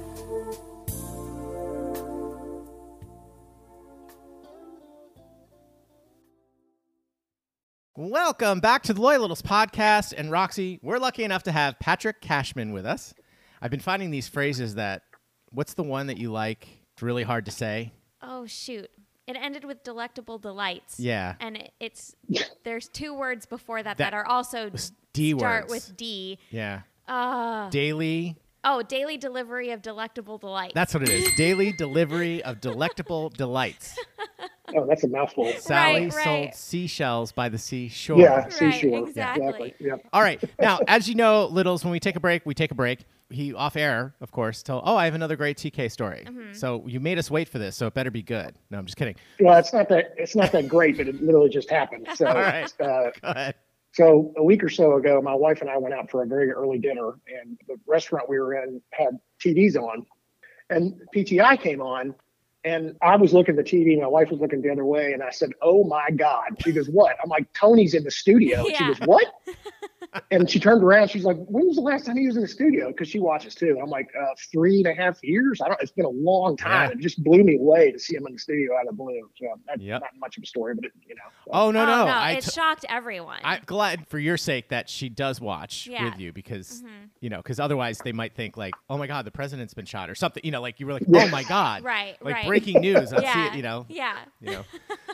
Welcome back to the Loyal Littles podcast. And Roxy, we're lucky enough to have Patrick Cashman with us. I've been finding these phrases that, what's the one that you like? It's really hard to say. Oh, shoot. It ended with delectable delights. Yeah. And it, it's there's two words before that That that, are also D start words. with D. Yeah. Uh, Daily. oh, daily delivery of delectable delights. That's what it is. Daily delivery of delectable delights. Oh, that's a mouthful. Sally Right, right. sold seashells by the seashore. Yeah, Right, seashore. exactly. Yep. All right. Now, as you know, Littles, when we take a break, we take a break. He, off air, of course, told, oh, I have another great T K story. Mm-hmm. So you made us wait for this, so it better be good. No, I'm just kidding. Well, it's not that it's not that great, but it literally just happened. So, All right. uh, Go ahead. so a week or so ago, my wife and I went out for a very early dinner, and the restaurant we were in had T Vs on, and P T I came on, and I was looking at the T V, my wife was looking the other way, and I said, "Oh my God!" She goes, "What?" I'm like, "Tony's in the studio." Yeah. She goes, "What?" And she turned around. She's like, "When was the last time he was in the studio?" Because she watches too. I'm like, uh, three and a half years. I don't. It's been a long time. Yeah. It just blew me away to see him in the studio out of the blue. So that's Yep. not much of a story, but it, you know. So. Oh, no, oh, no. no, I it t- shocked everyone. I'm glad for your sake that she does watch Yeah. with you because, Mhm. you know, because otherwise they might think like, oh my God, the president's been shot or something. You know, like you were like, Yeah. oh my God. Right, Like right. breaking news. I'd see yeah. it, you know. Yeah. You know.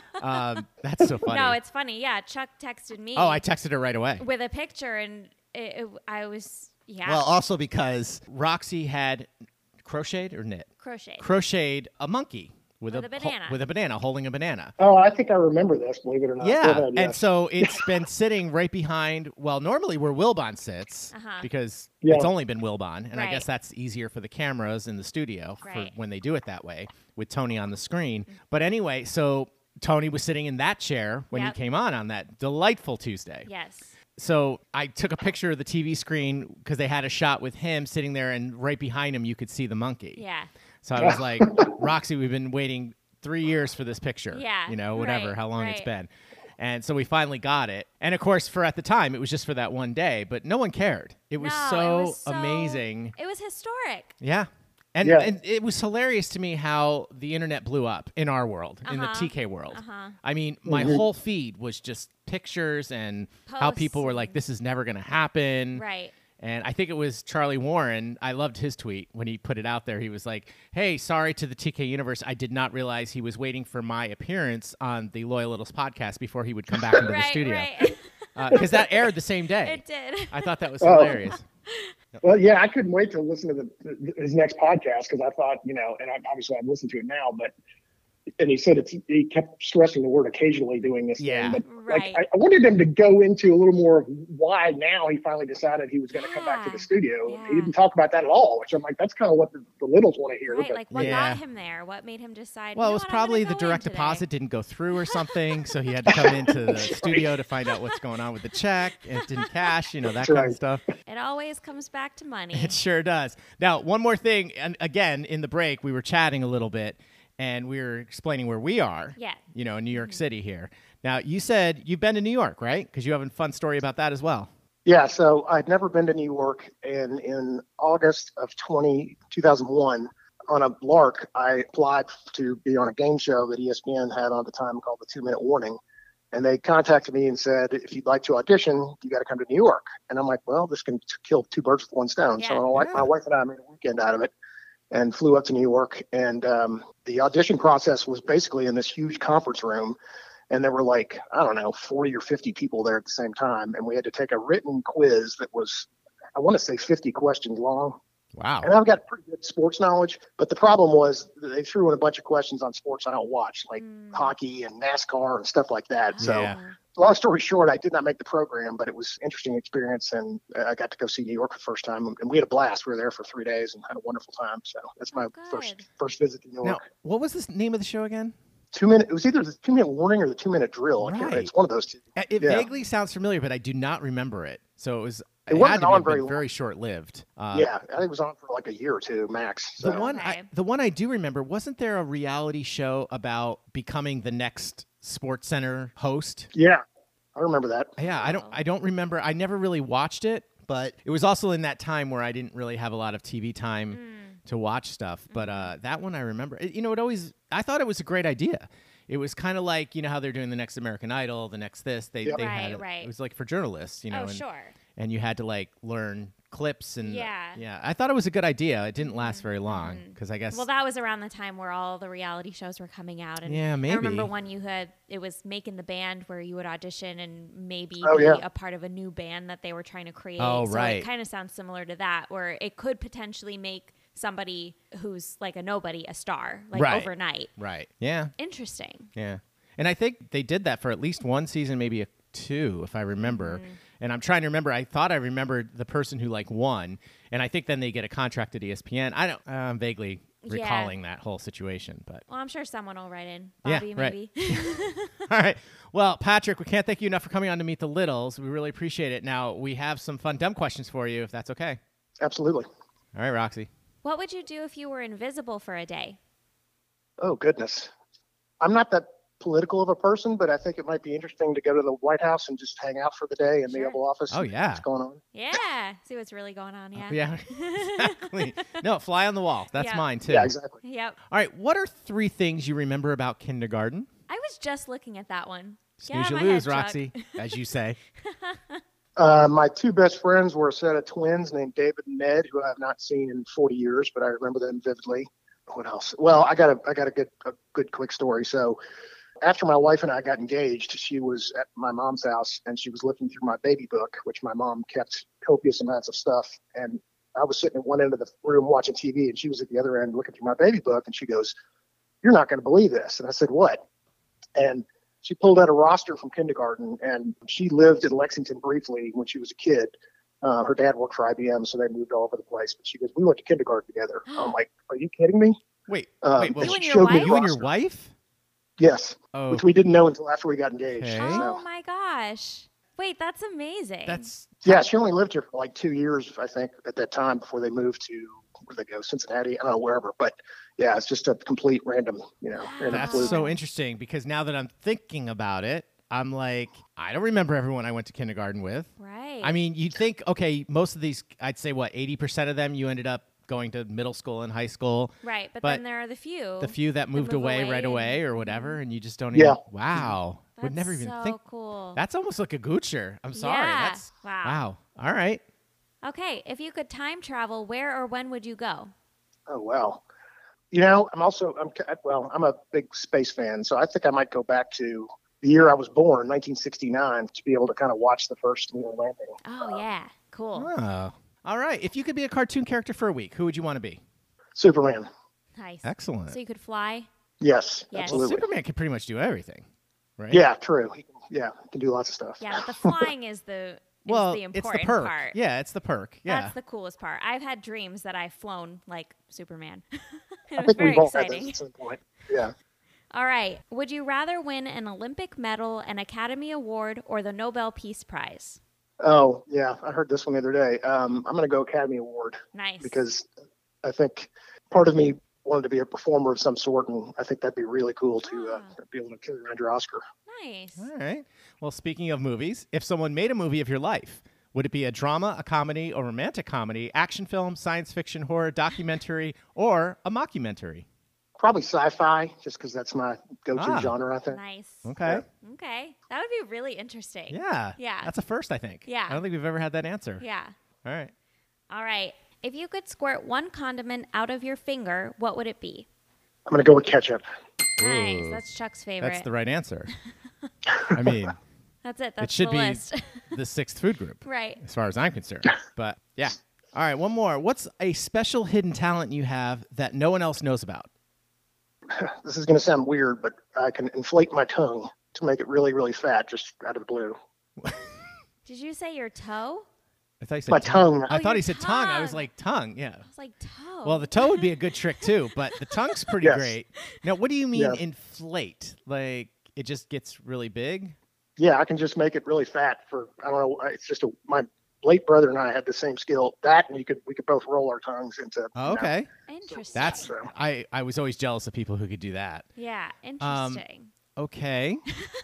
Um, that's so funny. No, it's funny. Yeah, Chuck texted me oh, I texted her right away. with a picture, and it, it, I was, yeah, Well, also because Roxy had crocheted or knit? crochet. Crocheted a monkey with, With a, a banana. with a banana, holding a banana. Oh, I think I remember this, believe it or not. Go Yeah, ahead, and yes. so it's been sitting right behind, well, normally where Wilbon sits, Uh-huh. because Yeah. it's only been Wilbon, and I Right. guess that's easier for the cameras in the studio for Right. when they do it that way, with Tony on the screen. But anyway, so Tony was sitting in that chair when Yep. he came on on that delightful Tuesday. Yes. So I took a picture of the T V screen because they had a shot with him sitting there, and right behind him you could see the monkey. Yeah. So I was like, Roxy, we've been waiting three years for this picture. Yeah, You know, whatever, right, how long it's right. been. And so we finally got it. And of course, for at the time, it was just for that one day, but no one cared. It was, No, so, it was so amazing. It was historic. Yeah. And, Yeah. and it was hilarious to me how the internet blew up in our world, in the Uh-huh. T K world. Uh-huh. I mean, my Mhm. whole feed was just pictures and how people Posts were like, this is never going to happen. Right. And I think it was Charlie Warren. I loved his tweet when he put it out there. He was like, hey, sorry to the T K universe. I did not realize he was waiting for my appearance on the Loyal Littles podcast before he would come back into the Right, studio. right. Because that aired the same day. It did. I thought that was Oh. hilarious. Well, yeah, I couldn't wait to listen to the, the his next podcast because I thought, you know, and I, obviously I've listened to it now, but and he said it's he kept stressing the word occasionally doing this Yeah. thing. But Right. like I, I wanted him to go into a little more of why now he finally decided he was going to come back to Yeah. the studio. Yeah. He didn't talk about that at all, which I'm like, that's kind of what the, the Littles want to hear. Right. but- Like, what Yeah. got him there? What made him decide? Well, you it know was what, I'm probably gonna the go in direct today. deposit didn't go through or something, so he had to come into the studio to find out what's going on with the check. And it didn't cash, you know, that That's kind right. of stuff. It always comes back to money. It sure does. Now, one more thing, and again, in the break, we were chatting a little bit, and we were explaining where we are. Yeah. You know, in New York City here. Now, you said you've been to New York, right? Because you have a fun story about that as well. Yeah, so I'd never been to New York, and in August of twenty, two thousand one, on a lark, I applied to be on a game show that E S P N had on the time called The Two Minute Warning. And they contacted me and said, if you'd like to audition, you got to come to New York. And I'm like, well, this can t- kill two birds with one stone. So Yeah. my, wife- Yeah. my wife and I made a weekend out of it. and flew up to New York. And um, the audition process was basically in this huge conference room. And there were like, I don't know, forty or fifty people there at the same time. And we had to take a written quiz that was, I want to say fifty questions long. Wow. And I've got pretty good sports knowledge, but the problem was they threw in a bunch of questions on sports I don't watch, like mm. hockey and NASCAR and stuff like that. So yeah. long story short, I did not make the program, but it was an interesting experience. And I got to go see New York for the first time. And we had a blast. We were there for three days and had a wonderful time. So that's my oh, first first visit to New York. Now, what was the name of the show again? Two minute. It was either the two minute warning or the two minute drill. Right. I can't, it's one of those two. It yeah. vaguely sounds familiar, but I do not remember it. So it was. It, it wasn't had to on be very very short lived. Uh, yeah, I think it was on for like a year or two max. So. The one, okay. I, the one I do remember, wasn't there a reality show about becoming the next Sports Center host? Yeah, I remember that. Yeah, I don't, I don't remember. I never really watched it, but it was also in that time where I didn't really have a lot of T V time mm. to watch stuff. But uh, that one I remember. It, you know, it always. I thought it was a great idea. It was kind of like, you know, how they're doing the next American Idol, the next this. They, yep. they right, had it, right. it was like for journalists, you know. Oh, and, sure. And you had to like learn clips and yeah. yeah. I thought it was a good idea. It didn't last very long because I guess. Well, that was around the time where all the reality shows were coming out. And yeah, maybe. I remember when you had, it was Making the Band where you would audition and maybe oh, be yeah. a part of a new band that they were trying to create. Oh, so right. it kind of sounds similar to that, where it could potentially make somebody who's like a nobody a star, like right. overnight. Right. Yeah. Interesting. Yeah. And I think they did that for at least one season, maybe a two, if I remember. Mm-hmm. And I'm trying to remember. I thought I remembered the person who like won, and I think then they get a contract at E S P N. I don't. I'm vaguely recalling yeah. that whole situation, but well, I'm sure someone will write in. Yeah, Bobby, right. maybe. All right. Well, Patrick, we can't thank you enough for coming on to Meet the Littles. We really appreciate it. Now we have some fun dumb questions for you, if that's okay. Absolutely. All right, Roxy. What would you do if you were invisible for a day? Oh goodness, I'm not that political of a person, but I think it might be interesting to go to the White House and just hang out for the day in sure. the Oval Office. Oh yeah, what's going on? Yeah, see what's really going on. Yeah, yeah, exactly. No, fly on the wall. That's yep. mine too. Yeah, exactly. Yep. All right, what are three things you remember about kindergarten? I was just looking at that one. Snooze Get you out of my lose, head, Chuck. Roxy, as you say. Uh, my two best friends were a set of twins named David and Ned, who I have not seen in forty years, but I remember them vividly. What else? Well, I got a I got a good a good quick story. So after my wife and I got engaged, she was at my mom's house and she was looking through my baby book, which my mom kept copious amounts of stuff. And I was sitting at one end of the room watching T V and she was at the other end looking through my baby book. And she goes, "You're not going to believe this." And I said, "What?" And she pulled out a roster from kindergarten, and she lived in Lexington briefly when she was a kid. Uh, her dad worked for I B M, so they moved all over the place. But she goes, "We went to kindergarten together." I'm like, "Are you kidding me?" Wait, Um, wait, well, You and she your showed me wife? the you and your roster. wife? Yes, Oh, which we didn't know until after we got engaged. Okay. So, Oh my gosh! Wait, that's amazing. that's yeah, she only lived here for like two years, I think, at that time before they moved to where they go, Cincinnati. I don't know, wherever. But yeah, it's just a complete random, you know. random that's fluke. so interesting because now that I'm thinking about it, I'm like, I don't remember everyone I went to kindergarten with. right. I mean, you'd think, okay, most of these, I'd say, what, eighty percent of them you ended up going to middle school and high school. right, but, but then there are the few. The few that moved move away, away right and- away or whatever, and you just don't Yeah. even, wow. That's Would never even so think. cool. That's almost like a goocher. I'm sorry. Yeah. That's, Wow. wow. All right. Okay, if you could time travel, where or when would you go? Oh, wow. You know, I'm also, I'm well, I'm a big space fan, so I think I might go back to the year I was born, nineteen sixty-nine, to be able to kind of watch the first lunar landing. Oh yeah, cool. Oh. All right. If you could be a cartoon character for a week, who would you want to be? Superman. Nice. Excellent. So you could fly. Yes, Yes. absolutely. Well, Superman can pretty much do everything, right? Yeah, true. He can, yeah, he can do lots of stuff. Yeah, but the flying is the is Well, the it's important the perk. part. Yeah, it's the perk. Yeah. That's the coolest part. I've had dreams that I've flown like Superman. it I was think very we've all had exciting. those at some point. Yeah. All right. Would you rather win an Olympic medal, an Academy Award, or the Nobel Peace Prize? Oh, yeah. I heard this one the other day. Um, I'm going to go Academy Award Nice. because I think part of me wanted to be a performer of some sort, and I think that'd be really cool to uh, Ah. be able to carry around your Oscar. Nice. All right. Well, speaking of movies, if someone made a movie of your life, would it be a drama, a comedy, a romantic comedy, action film, science fiction, horror, documentary, or a mockumentary? Probably sci-fi, just because that's my go-to Ah. genre, I think. Nice. Okay. Okay. That would be really interesting. Yeah. Yeah. That's a first, I think. Yeah. I don't think we've ever had that answer. Yeah. All right. All right. If you could squirt one condiment out of your finger, what would it be? I'm going to go with ketchup. Nice. Ooh. That's Chuck's favorite. That's the right answer. I mean, That's it. That's it should the be list. the sixth food group, Right. as far as I'm concerned. But yeah. All right, one more. What's a special hidden talent you have that no one else knows about? This is going to sound weird, but I can inflate my tongue to make it really, really fat just out of the blue. Did you say your toe? I thought he said My tongue. I Oh, thought your he said tongue. I was tongue. like, tongue, yeah. I was like, toe. Well, the toe would be a good trick too, but the tongue's pretty Yes. great. Now, what do you mean Yeah. inflate? Like it just gets really big? Yeah, I can just make it really fat for, I don't know, it's just a, my late brother and I had the same skill. That and you could, we could both roll our tongues into. Oh, you know, okay. Interesting. That's So- I, I was always jealous of people who could do that. yeah, Um, interesting. Okay.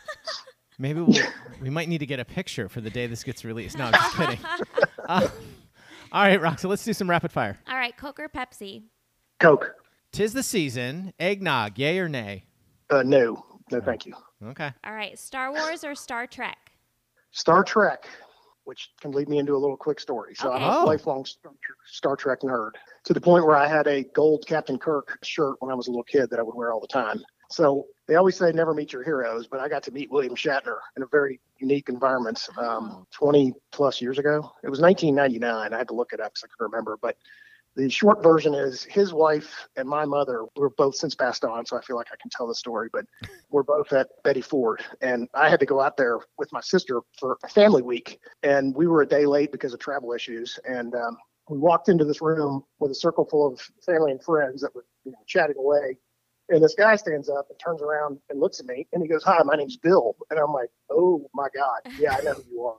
Maybe we'll, we might need to get a picture for the day this gets released. No, I'm just kidding. Uh, all right, Roxy, let's do some rapid fire. All right, Coke or Pepsi? Coke. Tis the season. Eggnog, yay or nay? Uh, no, no, thank you. Okay. All right, Star Wars or Star Trek? Star Trek, which can lead me into a little quick story. So Okay. I'm a Oh. lifelong Star, Star Trek nerd to the point where I had a gold Captain Kirk shirt when I was a little kid that I would wear all the time. So they always say never meet your heroes, but I got to meet William Shatner in a very unique environment um, Oh. twenty plus years ago. It was nineteen ninety-nine. I had to look it up because I couldn't remember. But the short version is his wife and my mother were both since passed on, so I feel like I can tell the story, but we're both at Betty Ford. And I had to go out there with my sister for a family week, and we were a day late because of travel issues. And um, we walked into this room with a circle full of family and friends that were you know, chatting away. And this guy stands up and turns around and looks at me, and he goes, "Hi, my name's Bill." And I'm like, "Oh, my God. Yeah, I know who you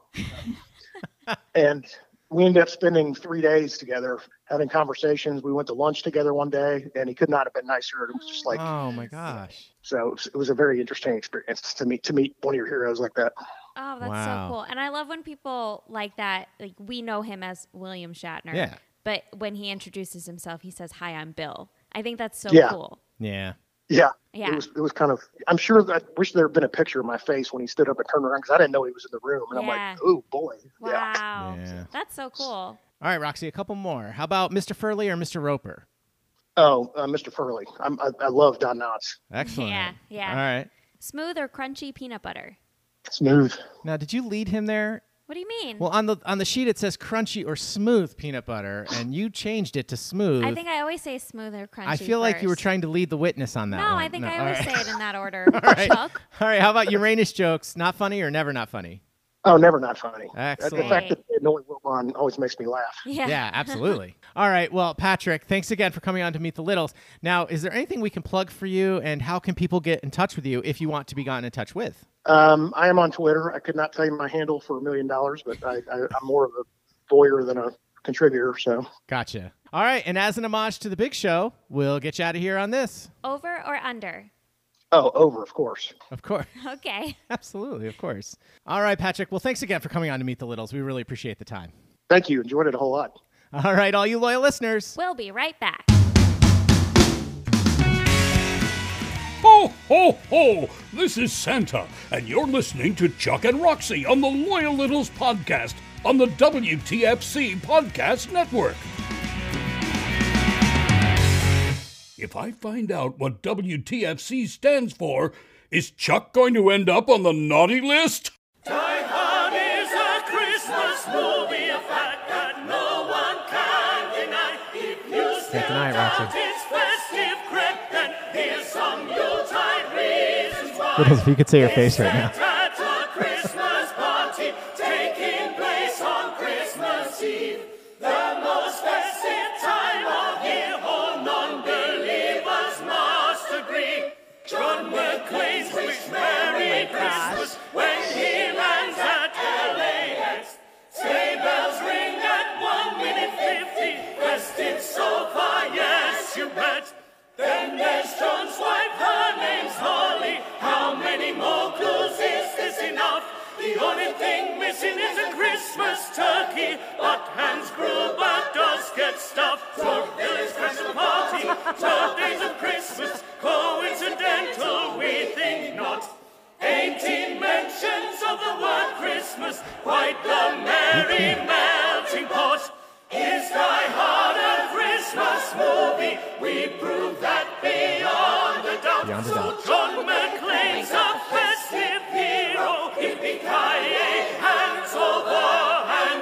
are." And we ended up spending three days together having conversations. We went to lunch together one day, and he could not have been nicer. It was just like, Oh my gosh. so it was, it was a very interesting experience to meet to meet one of your heroes like that. Oh, that's Wow. so cool. And I love when people like that, like we know him as William Shatner. Yeah. But when he introduces himself, he says, "Hi, I'm Bill." I think that's so Yeah. cool. Yeah. Yeah. Yeah. It was it was kind of, I'm sure that, I wish there had been a picture of my face when he stood up and turned around because I didn't know he was in the room. And Yeah. I'm like, oh, boy. Yeah. Wow. Yeah. That's so cool. All right, Roxy, a couple more. How about Mister Furley or Mister Roper? Oh, uh, Mister Furley. I'm, I, I love Don Knotts. Excellent. Yeah, yeah. All right. Smooth or crunchy peanut butter? Smooth. Now, did you lead him there? What do you mean? Well, on the on the sheet it says crunchy or smooth peanut butter, and you changed it to smooth. I think I always say smooth or crunchy. I feel like you were first. trying to lead the witness on that No, one. I think I all always right. say it in that order. All right. Chuck? All right. How about Uranus jokes? Not funny or never not funny? Oh, never not funny. Excellent. The fact that they know Will Ron always makes me laugh. Yeah. Yeah, absolutely. All right. Well, Patrick, thanks again for coming on to Meet the Littles. Now, is there anything we can plug for you, and how can people get in touch with you if you want to be gotten in touch with? Um, I am on Twitter. I could not tell you my handle for a million dollars, but I, I, I'm more of a voyeur than a contributor. So Gotcha. All right. And as an homage to the big show, we'll get you out of here on this. Over or under? Oh, over, of course. Of course. Okay. Absolutely. Of course. All right, Patrick. Well, thanks again for coming on to Meet the Littles. We really appreciate the time. Thank you. Enjoyed it a whole lot. All right, all you loyal listeners. We'll be right back. Ho, ho, ho! This is Santa, and you're listening to Chuck and Roxy on the Loyal Littles podcast on the W T F C Podcast Network. If I find out what W T F C stands for, is Chuck going to end up on the naughty list? Die Hard is a Christmas movie, a fact that no one can deny. If you still Can't deny it, Roxy. doubt its festive cred, then here's some Yuletide reasons why. Littles, if you could see your face right now. It's at a Christmas party taking place on Christmas Eve. The most festive time of year, all non-believers must agree. John McClane's wish Merry Christmas when he lands at L A X. Sleigh bells ring at one minute fifty, festive so far, yes you bet. Then there's John's wife, her name's Holly. How many more clues is this enough? The only thing missing is a Christmas turkey, but Hans Gruber does get stuffed. So Billy's Christmas party, twelve days of Christmas, coincidental we think not. Eighteen mentions of the word Christmas, quite the merry melting pot. Is Die Hard rounded up. John McClane's a festive hero. Yippee-ki-yay, hands over and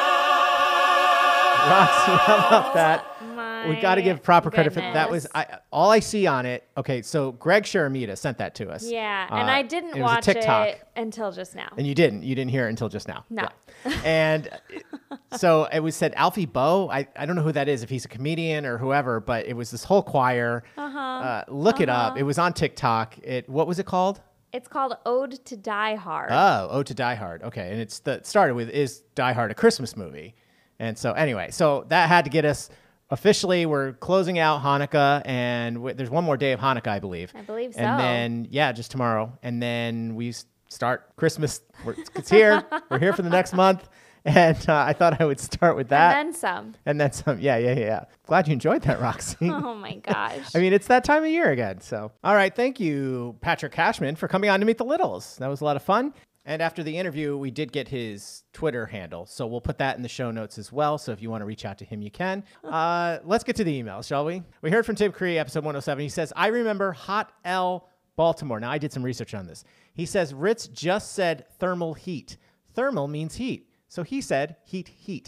up. Roxy, how about that? My We got to give proper credit for that. Was goodness. I, all I see on it. Okay, so Greg Sharamita sent that to us. Yeah, and Uh, I didn't it was a watch TikTok. it until just now. And you didn't. You didn't hear it until just now. No. Yeah. And it- so it was said Alfie Bowe. I, I don't know who that is, if he's a comedian or whoever, but it was this whole choir. Uh-huh. Uh, look it up. It was on TikTok. It What was it called? It's called Ode to Die Hard. Oh, Ode to Die Hard. Okay. And it's the it started with, is Die Hard a Christmas movie? And so anyway, so that had to get us officially. We're closing out Hanukkah, and w- there's one more day of Hanukkah, I believe. I believe so. And then, yeah, just tomorrow. And then we s- start Christmas. We're, it's here. We're here for the next month. And uh, I thought I would start with that. And then some. And then some. Yeah, yeah, yeah. Glad you enjoyed that, Roxy. Oh my gosh. I mean, it's that time of year again. So, all right. Thank you, Patrick Cashman, for coming on to Meet the Littles. That was a lot of fun. And after the interview, we did get his Twitter handle. So we'll put that in the show notes as well. So if you want to reach out to him, you can. Uh, let's get to the emails, shall we? We heard from Tim Cree, episode one oh seven. He says, I remember Hot L Baltimore. Now, I did some research on this. He says, Ritz just said thermal heat. Thermal means heat. So he said heat, heat.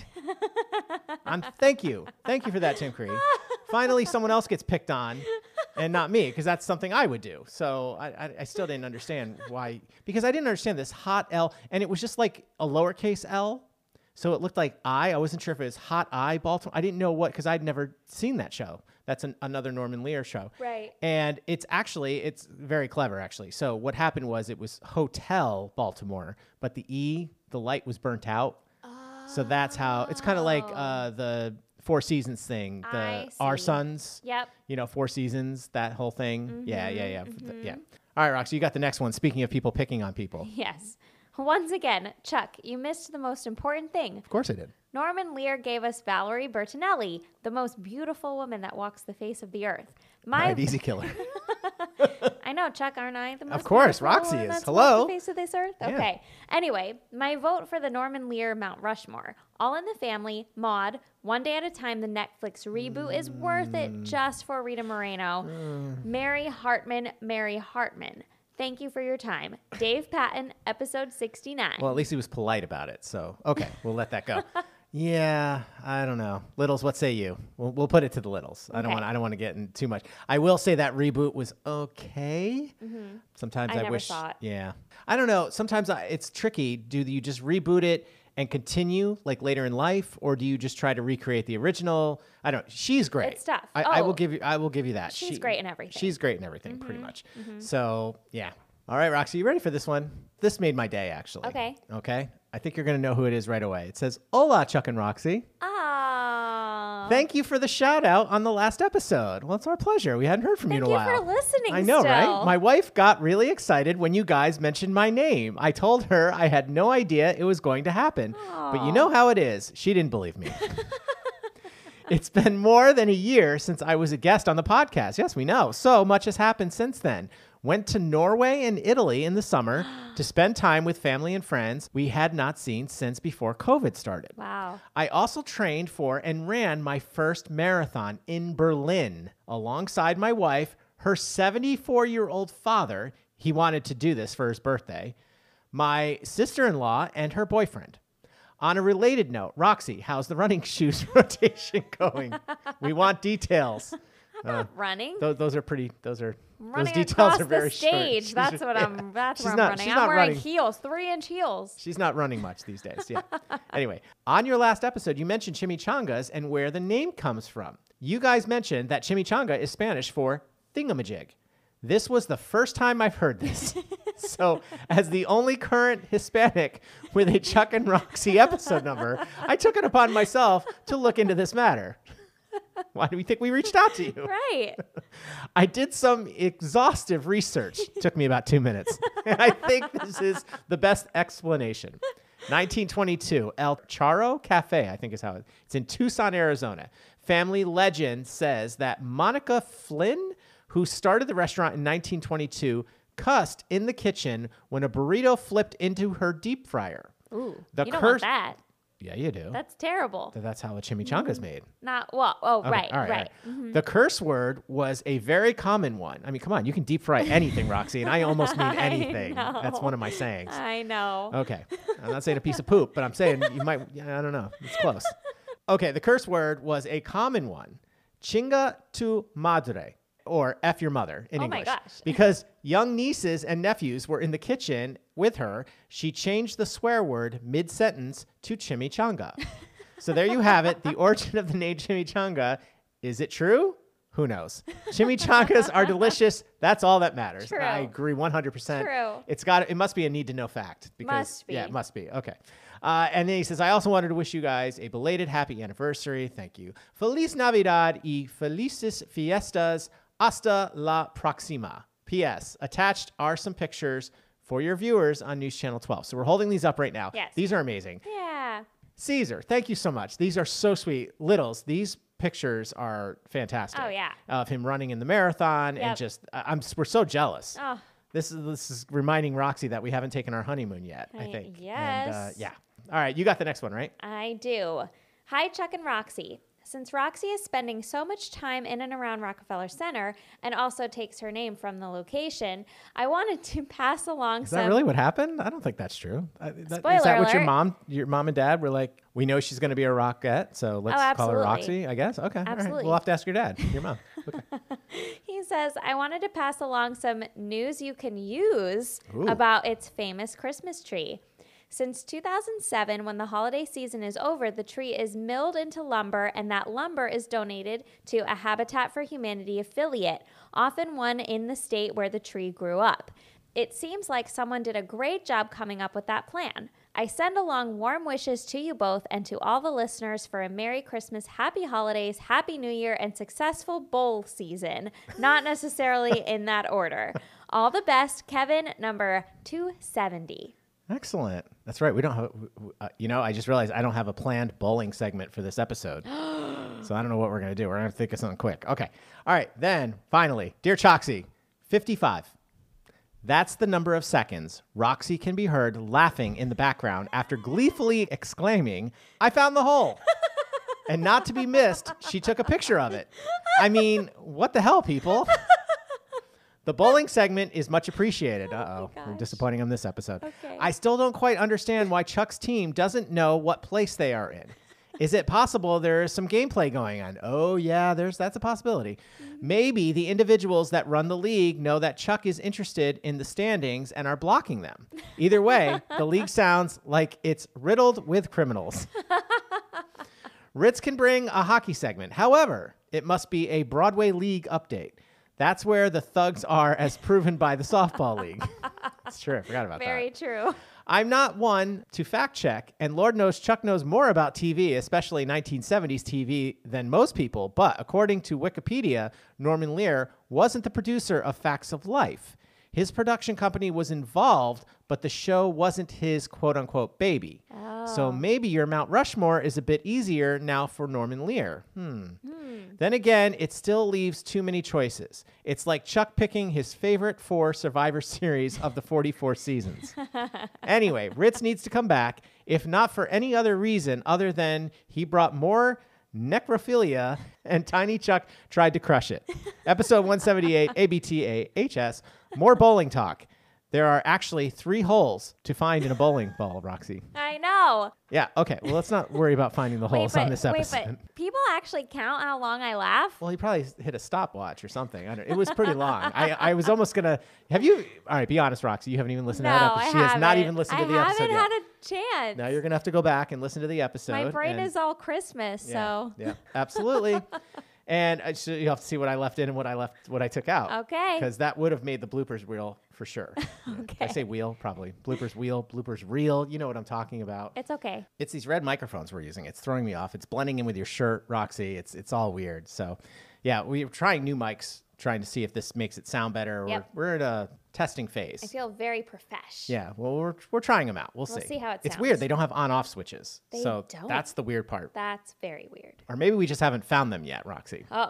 um, thank you. Thank you for that, Tim Cree. Finally, someone else gets picked on and not me, because that's something I would do. So I, I, I still didn't understand why, because I didn't understand this hot L, and it was just like a lowercase L. So it looked like I. I wasn't sure if it was Hot I Baltimore. I didn't know what, because I'd never seen that show. That's an, another Norman Lear show. Right. And it's actually, it's very clever, actually. So what happened was it was Hotel Baltimore, but the E, the light was burnt out. Oh. So that's how, it's kind of like uh, the Four Seasons thing, the I Our see. Sons. Yep. You know, Four Seasons, that whole thing. Mm-hmm, Yeah, yeah, yeah. mm-hmm. Yeah. All right, Roxy, you got the next one. Speaking of people picking on people. Yes. Once again, Chuck, you missed the most important thing. Of course I did. Norman Lear gave us Valerie Bertinelli, the most beautiful woman that walks the face of the earth. My All right, easy killer. I know, Chuck, aren't I the most Of course, beautiful Roxy woman is. that's Hello. walked the face of this earth? Yeah. Okay. Anyway, my vote for the Norman Lear Mount Rushmore. All in the Family, Maude, One Day at a Time, the Netflix reboot is worth it just for Rita Moreno. Mary Hartman, Mary Hartman. Thank you for your time. Dave Patton, episode sixty-nine. Well, at least he was polite about it. So, okay, we'll let that go. Yeah, I don't know. Littles, what say you? We'll, we'll put it to the Littles. I don't Okay. want I don't want to get in too much. I will say that reboot was okay. Mhm. Sometimes I I, never wish. saw it. Yeah, I don't know. Sometimes I, it's tricky. Do you just reboot it and continue like later in life, or do you just try to recreate the original? I don't. She's great. It's tough. I, I will Oh. give you. I will give you that. She's She- great in everything. She's great in everything, pretty Mhm, much. mhm. So yeah. All right, Roxy, you ready for this one? This made my day, actually. Okay. Okay. I think you're going to know who it is right away. It says, Hola, Chuck and Roxy. Ah. Thank you for the shout out on the last episode. Well, it's our pleasure. We hadn't heard from you in a Thank you while. for listening I know, still. right? My wife got really excited when you guys mentioned my name. I told her I had no idea it was going to happen. But you know how it is. She didn't believe me. It's been more than a year since I was a guest on the podcast. Yes, we know. So much has happened since then. Went to Norway and Italy in the summer to spend time with family and friends we had not seen since before COVID started. Wow. I also trained for and ran my first marathon in Berlin alongside my wife, her seventy-four-year-old father. He wanted to do this for his birthday. My sister-in-law and her boyfriend. On a related note, Roxy, how's the running shoes rotation going? We want details. Uh, running? Those, those are pretty. Those are running those details across are very the stage. short. That's She's- what yeah. I'm. That's She's where I'm not- running. she's I'm not wearing running. heels, three-inch heels. She's not running much these days. Yeah. Anyway, on your last episode, you mentioned chimichangas and where the name comes from. You guys mentioned that chimichanga is Spanish for thingamajig. This was the first time I've heard this. So, as the only current Hispanic with a Chuck and Roxy episode number, I took it upon myself to look into this matter. Why do we think we reached out to you? Right. I did some exhaustive research. Took me about two minutes. And I think this is the best explanation. nineteen twenty-two, El Charro Cafe, I think is how it, it's in Tucson, Arizona. Family legend says that Monica Flynn, who started the restaurant in nineteen twenty-two, cussed in the kitchen when a burrito flipped into her deep fryer. Ooh, The you don't curse- want that. Yeah, you do. That's terrible. That- That's how a chimichanga's made. Not well. Oh, Okay, right, all right, right. all right. Mhm. The curse word was a very common one. I mean, come on, you can deep fry anything, Roxy, and I almost mean anything. know. That's one of my sayings. I know. Okay. I'm not saying a piece of poop, but I'm saying you might, yeah, I don't know. It's close. Okay, the curse word was a common one. Chinga tu madre, or F your mother in Oh my English. gosh. Because young nieces and nephews were in the kitchen with her, she changed the swear word mid-sentence to chimichanga. So there you have it, the origin of the name chimichanga. Is it true? Who knows? Chimichangas are delicious. That's all that matters. True. I agree one hundred percent. True. It's got. It must be a need to know fact. Because, Must be. Yeah, it must be. Okay. Uh, and then he says, I also wanted to wish you guys a belated happy anniversary. Thank you. Feliz Navidad y felices fiestas hasta la próxima. P S. Attached are some pictures for your viewers on News Channel twelve. So we're holding these up right now. Yes. These are amazing. Yeah. Caesar, thank you so much. These are so sweet. Littles, these pictures are fantastic. Oh, yeah. Of him running in the marathon Yep. and just, I- I'm, we're so jealous. Oh. This is this is reminding Roxy that we haven't taken our honeymoon yet, I I- think. And, uh, yes. yeah. All right, you got the next one, right? I do. Hi, Chuck and Roxy. Since Roxy is spending so much time in and around Rockefeller Center and also takes her name from the location, I wanted to pass along Is some. that really what happened? I don't think that's true. Uh, that, Spoiler is that what your alert. mom, your mom and dad were like? We know she's going to be a rockette, so let's Oh, call her Roxy. absolutely. I guess. Okay. All right. Absolutely. We'll have to ask your dad, your mom. Okay. He says, I wanted to pass along some news you can use Ooh. about its famous Christmas tree. Since two thousand seven, when the holiday season is over, the tree is milled into lumber, and that lumber is donated to a Habitat for Humanity affiliate, often one in the state where the tree grew up. It seems like someone did a great job coming up with that plan. I send along warm wishes to you both and to all the listeners for a Merry Christmas, Happy Holidays, Happy New Year, and successful bowl season. Not necessarily in that order. All the best, Kevin, number two seventy. Excellent. That's right. We don't have, uh, you know, I just realized I don't have a planned bowling segment for this episode. So I don't know what we're going to do. We're going to have to think of something quick. Okay. All right. Then finally, dear Choxy, fifty-five. That's the number of seconds Roxy can be heard laughing in the background after gleefully exclaiming, I found the hole. And not to be missed, she took a picture of it. I mean, what the hell, people? The bowling segment is much appreciated. Uh-oh, we're disappointing him this episode. Okay. I still don't quite understand why Chuck's team doesn't know what place they are in. Is it possible there is some gameplay going on? Oh, yeah, there's that's a possibility. Maybe the individuals that run the league know that Chuck is interested in the standings and are blocking them. Either way, the league sounds like it's riddled with criminals. Ritz can bring a hockey segment. However, it must be a Broadway League update. That's where the thugs are, as proven by the softball league. That's true. I forgot about Very that. true. I'm not one to fact check, and Lord knows Chuck knows more about T V, especially nineteen seventies T V, than most people. But according to Wikipedia, Norman Lear wasn't the producer of Facts of Life. His production company was involved, but the show wasn't his quote-unquote baby. Oh. So maybe your Mount Rushmore is a bit easier now for Norman Lear. Hmm. Then again, it still leaves too many choices. It's like Chuck picking his favorite four Survivor Series of the forty-four seasons. Anyway, Ritz needs to come back, if not for any other reason other than he brought more necrophilia and Tiny Chuck tried to crush it. Episode one seventy-eight, A B T A H S, more bowling talk. There are actually three holes to find in a bowling ball, Roxy. I know. Yeah, okay. Well, let's not worry about finding the holes wait, on but, this episode. Wait, but people actually count how long I laugh? Well, he probably hit a stopwatch or something. I don't, it was pretty long. I, I was almost going to... Have you... All right, be honest, Roxy. You haven't even listened No, to that episode. I She has not haven't. even listened to I the episode haven't yet. had a chance. Now you're going to have to go back and listen to the episode. My brain and- is all Christmas, yeah, so. Yeah, absolutely. And uh, so you have to see what I left in and what I left, what I took out. Okay. Because that would have made the bloopers reel for sure. Okay. I say wheel, probably. Bloopers wheel, bloopers reel. You know what I'm talking about. It's okay. It's these red microphones we're using. It's throwing me off. It's blending in with your shirt, Roxy. It's it's all weird. So, yeah, we're trying new mics, trying to see if this makes it sound better. Yep. We're, we're in a testing phase. I feel very profesh. Yeah, well, we're we're trying them out. We'll, We'll see. see how it It's sounds. weird. They don't have on-off switches. They so don't. that's the weird part. That's very weird. Or maybe we just haven't found them yet, Roxy. Uh-oh.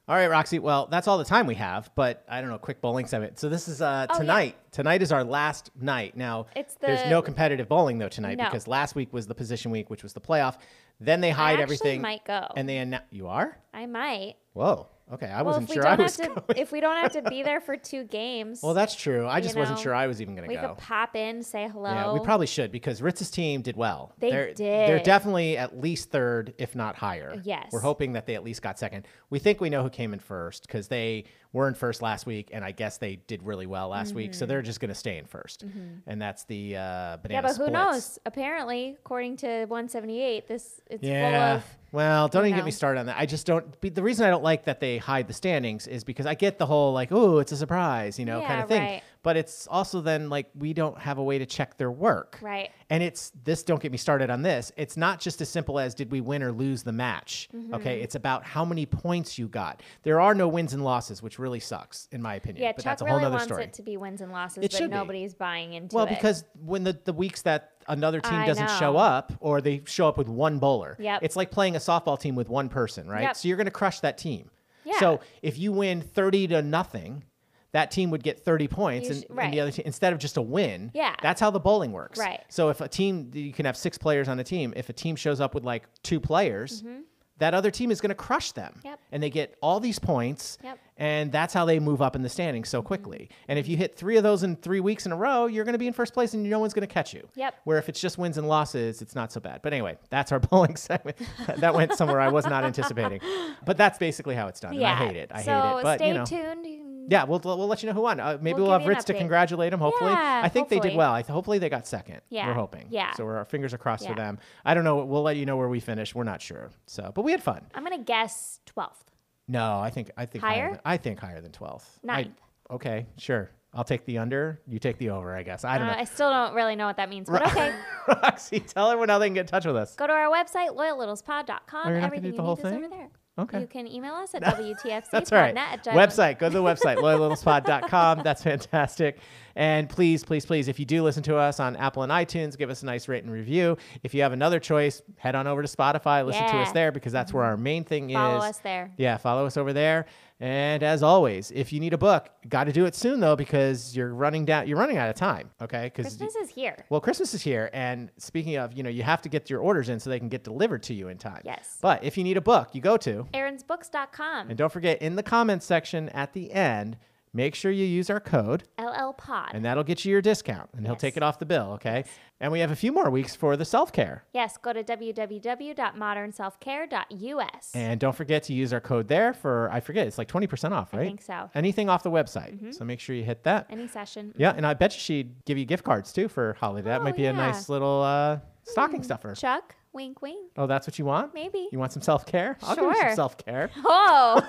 All right, Roxy. Well, that's all the time we have, but I don't know, quick bowling segment. So this is uh, Oh, tonight. Yeah. Tonight is our last night. Now, It's the- there's no competitive bowling, though, tonight No. because last week was the position week, which was the playoff. Then they hide I everything. might go. And they annou- You are? I might. Whoa. Okay, I well, wasn't if we sure don't I was have to, going. if we don't have to be there for two games. Well, that's true. I you just wasn't know, sure I was even going to We go. could pop in, say hello. Yeah, we probably should because Ritz's team did well. They they're, did. They're definitely at least third, if not higher. Yes. We're hoping that they at least got second. We think we know who came in first because they were in first last week, and I guess they did really well last mm-hmm. week, so they're just going to stay in first. Mm-hmm. And that's the uh, Banana Yeah, but who Splits. knows? Apparently, according to one seventy-eight, this it's yeah. full of. Well, don't even know. get me started on that. I just don't. The reason I don't like that they hide the standings is because I get the whole like, oh, it's a surprise, you know, Yeah, kind of thing. right. But it's also then like we don't have a way to check their work. Right. And it's this. Don't get me started on this. It's not just as simple as did we win or lose the match. Mm-hmm. Okay. It's about how many points you got. There are no wins and losses, which really sucks in my opinion. Yeah, but Chuck that's a really whole nother wants story. it to be wins and losses, It but should be. nobody's buying into Well, it. because when the, the weeks that another team I doesn't know. show up or they show up with one bowler, Yep. it's like playing a softball team with one person, right? Yep. So you're going to crush that team. Yeah. So if you win thirty to nothing, that team would get thirty points, You and, sh- and right. the other team, instead of just a win. Yeah. That's how the bowling works. Right. So if a team, you can have six players on a team. If a team shows up with like two players, Mm-hmm. that other team is going to crush them. Yep. And they get all these points. Yep. And that's how they move up in the standings so quickly. And if you hit three of those in three weeks in a row, you're going to be in first place and no one's going to catch you. Yep. Where if it's just wins and losses, it's not so bad. But anyway, that's our bowling segment. That went somewhere I was not anticipating. But that's basically how it's done. yeah. And I hate it. I so hate it. But, stay you know. tuned. You can- Yeah, we'll, we'll let you know who won. Uh, maybe We'll we'll, give have you an Ritz to update. congratulate them, hopefully. Yeah, I think they did hopefully. well. I th- hopefully they got second. Yeah, We're hoping. yeah. So we're, our fingers are crossed for Yeah. them. I don't know. We'll let you know where we finish. We're not sure. So, but we had fun. I'm gonna guess twelfth. No, I think I think Higher? than, I think higher than twelfth. I- Ninth. okay, sure. I'll take the under. You take the over, I guess. I don't Uh, know. I still don't really know what that means, but okay. Roxy, tell everyone how they can get in touch with us. Go to our website, loyal littles pod dot com. Oh, you're not gonna Everything do you the need whole is thing? over there. Okay. You can email us at W T F C That's all right. at gmail. Website. Go to the website, loyal little spot dot com. That's fantastic. And please, please, please, if you do listen to us on Apple and iTunes, give us a nice rate and review. If you have another choice, head on over to Spotify. Listen to Yeah. us there because that's where our main thing Follow is. us there. Yeah, follow us over there. And as always, if you need a book, got to do it soon though because you're running down. You're running out of time. Okay, because Christmas is here. well, Christmas is here, and speaking of, you know, you have to get your orders in so they can get delivered to you in time. Yes. But if you need a book, you go to Aaron's Books dot com. and don't forget, in the comments section at the end, make sure you use our code, L L Pod. and that'll get you your discount, and he'll Yes. take it off the bill, okay? And we have a few more weeks for the self-care. Yes, go to w w w dot modern self care dot u s. And don't forget to use our code there for, I forget, it's like twenty percent off, I right? think so. Anything off the website. Mhm. So make sure you hit that. Any session. Yeah, and I bet you she'd give you gift cards, too, for holiday. That Oh, might be a yeah. nice little uh, stocking stuffer. Chuck, wink, wink. Oh, that's what you want? Maybe. You want some self-care? I'll give you some Sure. self-care. Oh.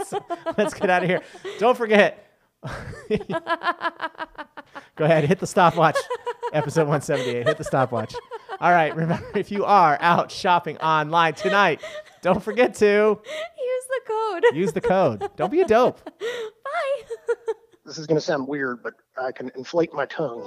Let's get out of here. Don't forget. Go ahead, hit the stopwatch. Episode one seventy-eight. Hit the stopwatch. All right. Remember, if you are out shopping online tonight, don't forget to Use the code. use the code. Don't be a dope. Bye. This is going to sound weird, but I can inflate my tongue.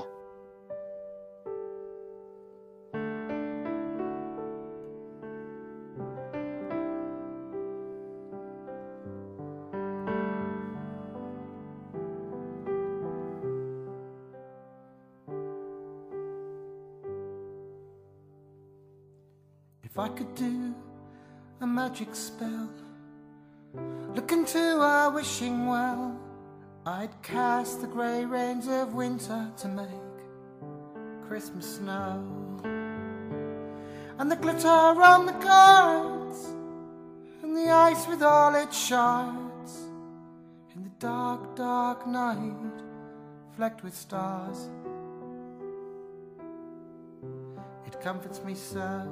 If I could do a magic spell, look into our wishing well, I'd cast the grey rains of winter to make Christmas snow. And the glitter on the cards, and the ice with all its shards, in the dark, dark night, flecked with stars. It comforts me so.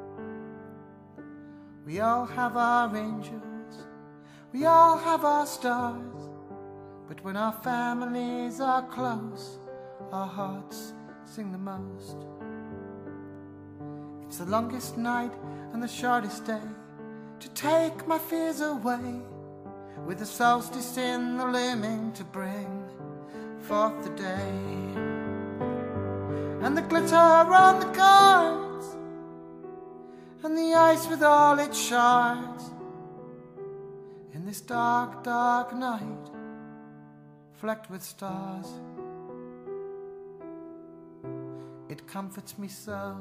We all have our angels, we all have our stars, but when our families are close, our hearts sing the most. It's the longest night and the shortest day to take my fears away, with the solstice in the looming to bring forth the day. And the glitter on the cards, and the ice with all its shards, in the this dark, dark night, flecked with stars. It comforts me so.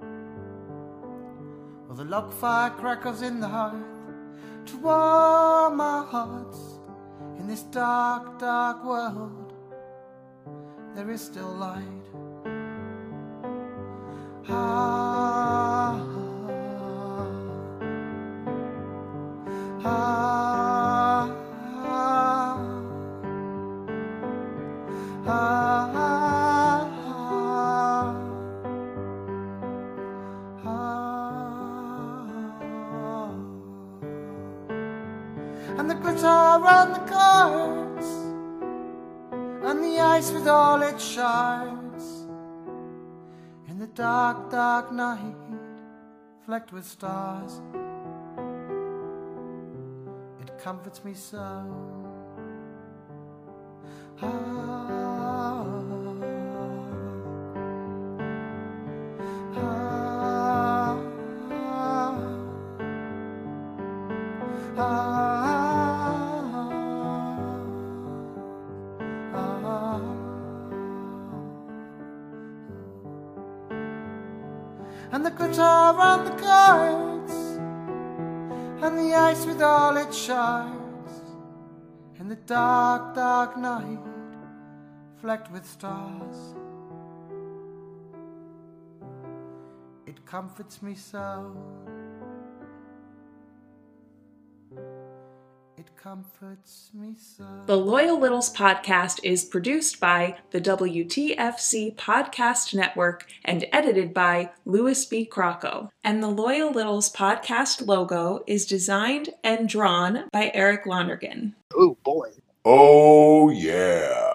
Well, the log fire crackles in the hearth to warm our hearts. In this dark, dark world, there is still light. Ah, ah, ah, ah, ah. And the glitter on the cards, and the ice with all its shards. In the dark, dark night, flecked with stars, it comforts me so. Ah, ah, ah, ah. And the glitter on the cards, and the ice with all its shards. In the dark, dark night, flecked with stars, it comforts me so. It comforts me so. The Loyal Littles podcast is produced by the W T F C Podcast Network and edited by Louis B. Crocco. And the Loyal Littles podcast logo is designed and drawn by Eric Lonergan. Oh boy. Oh yeah.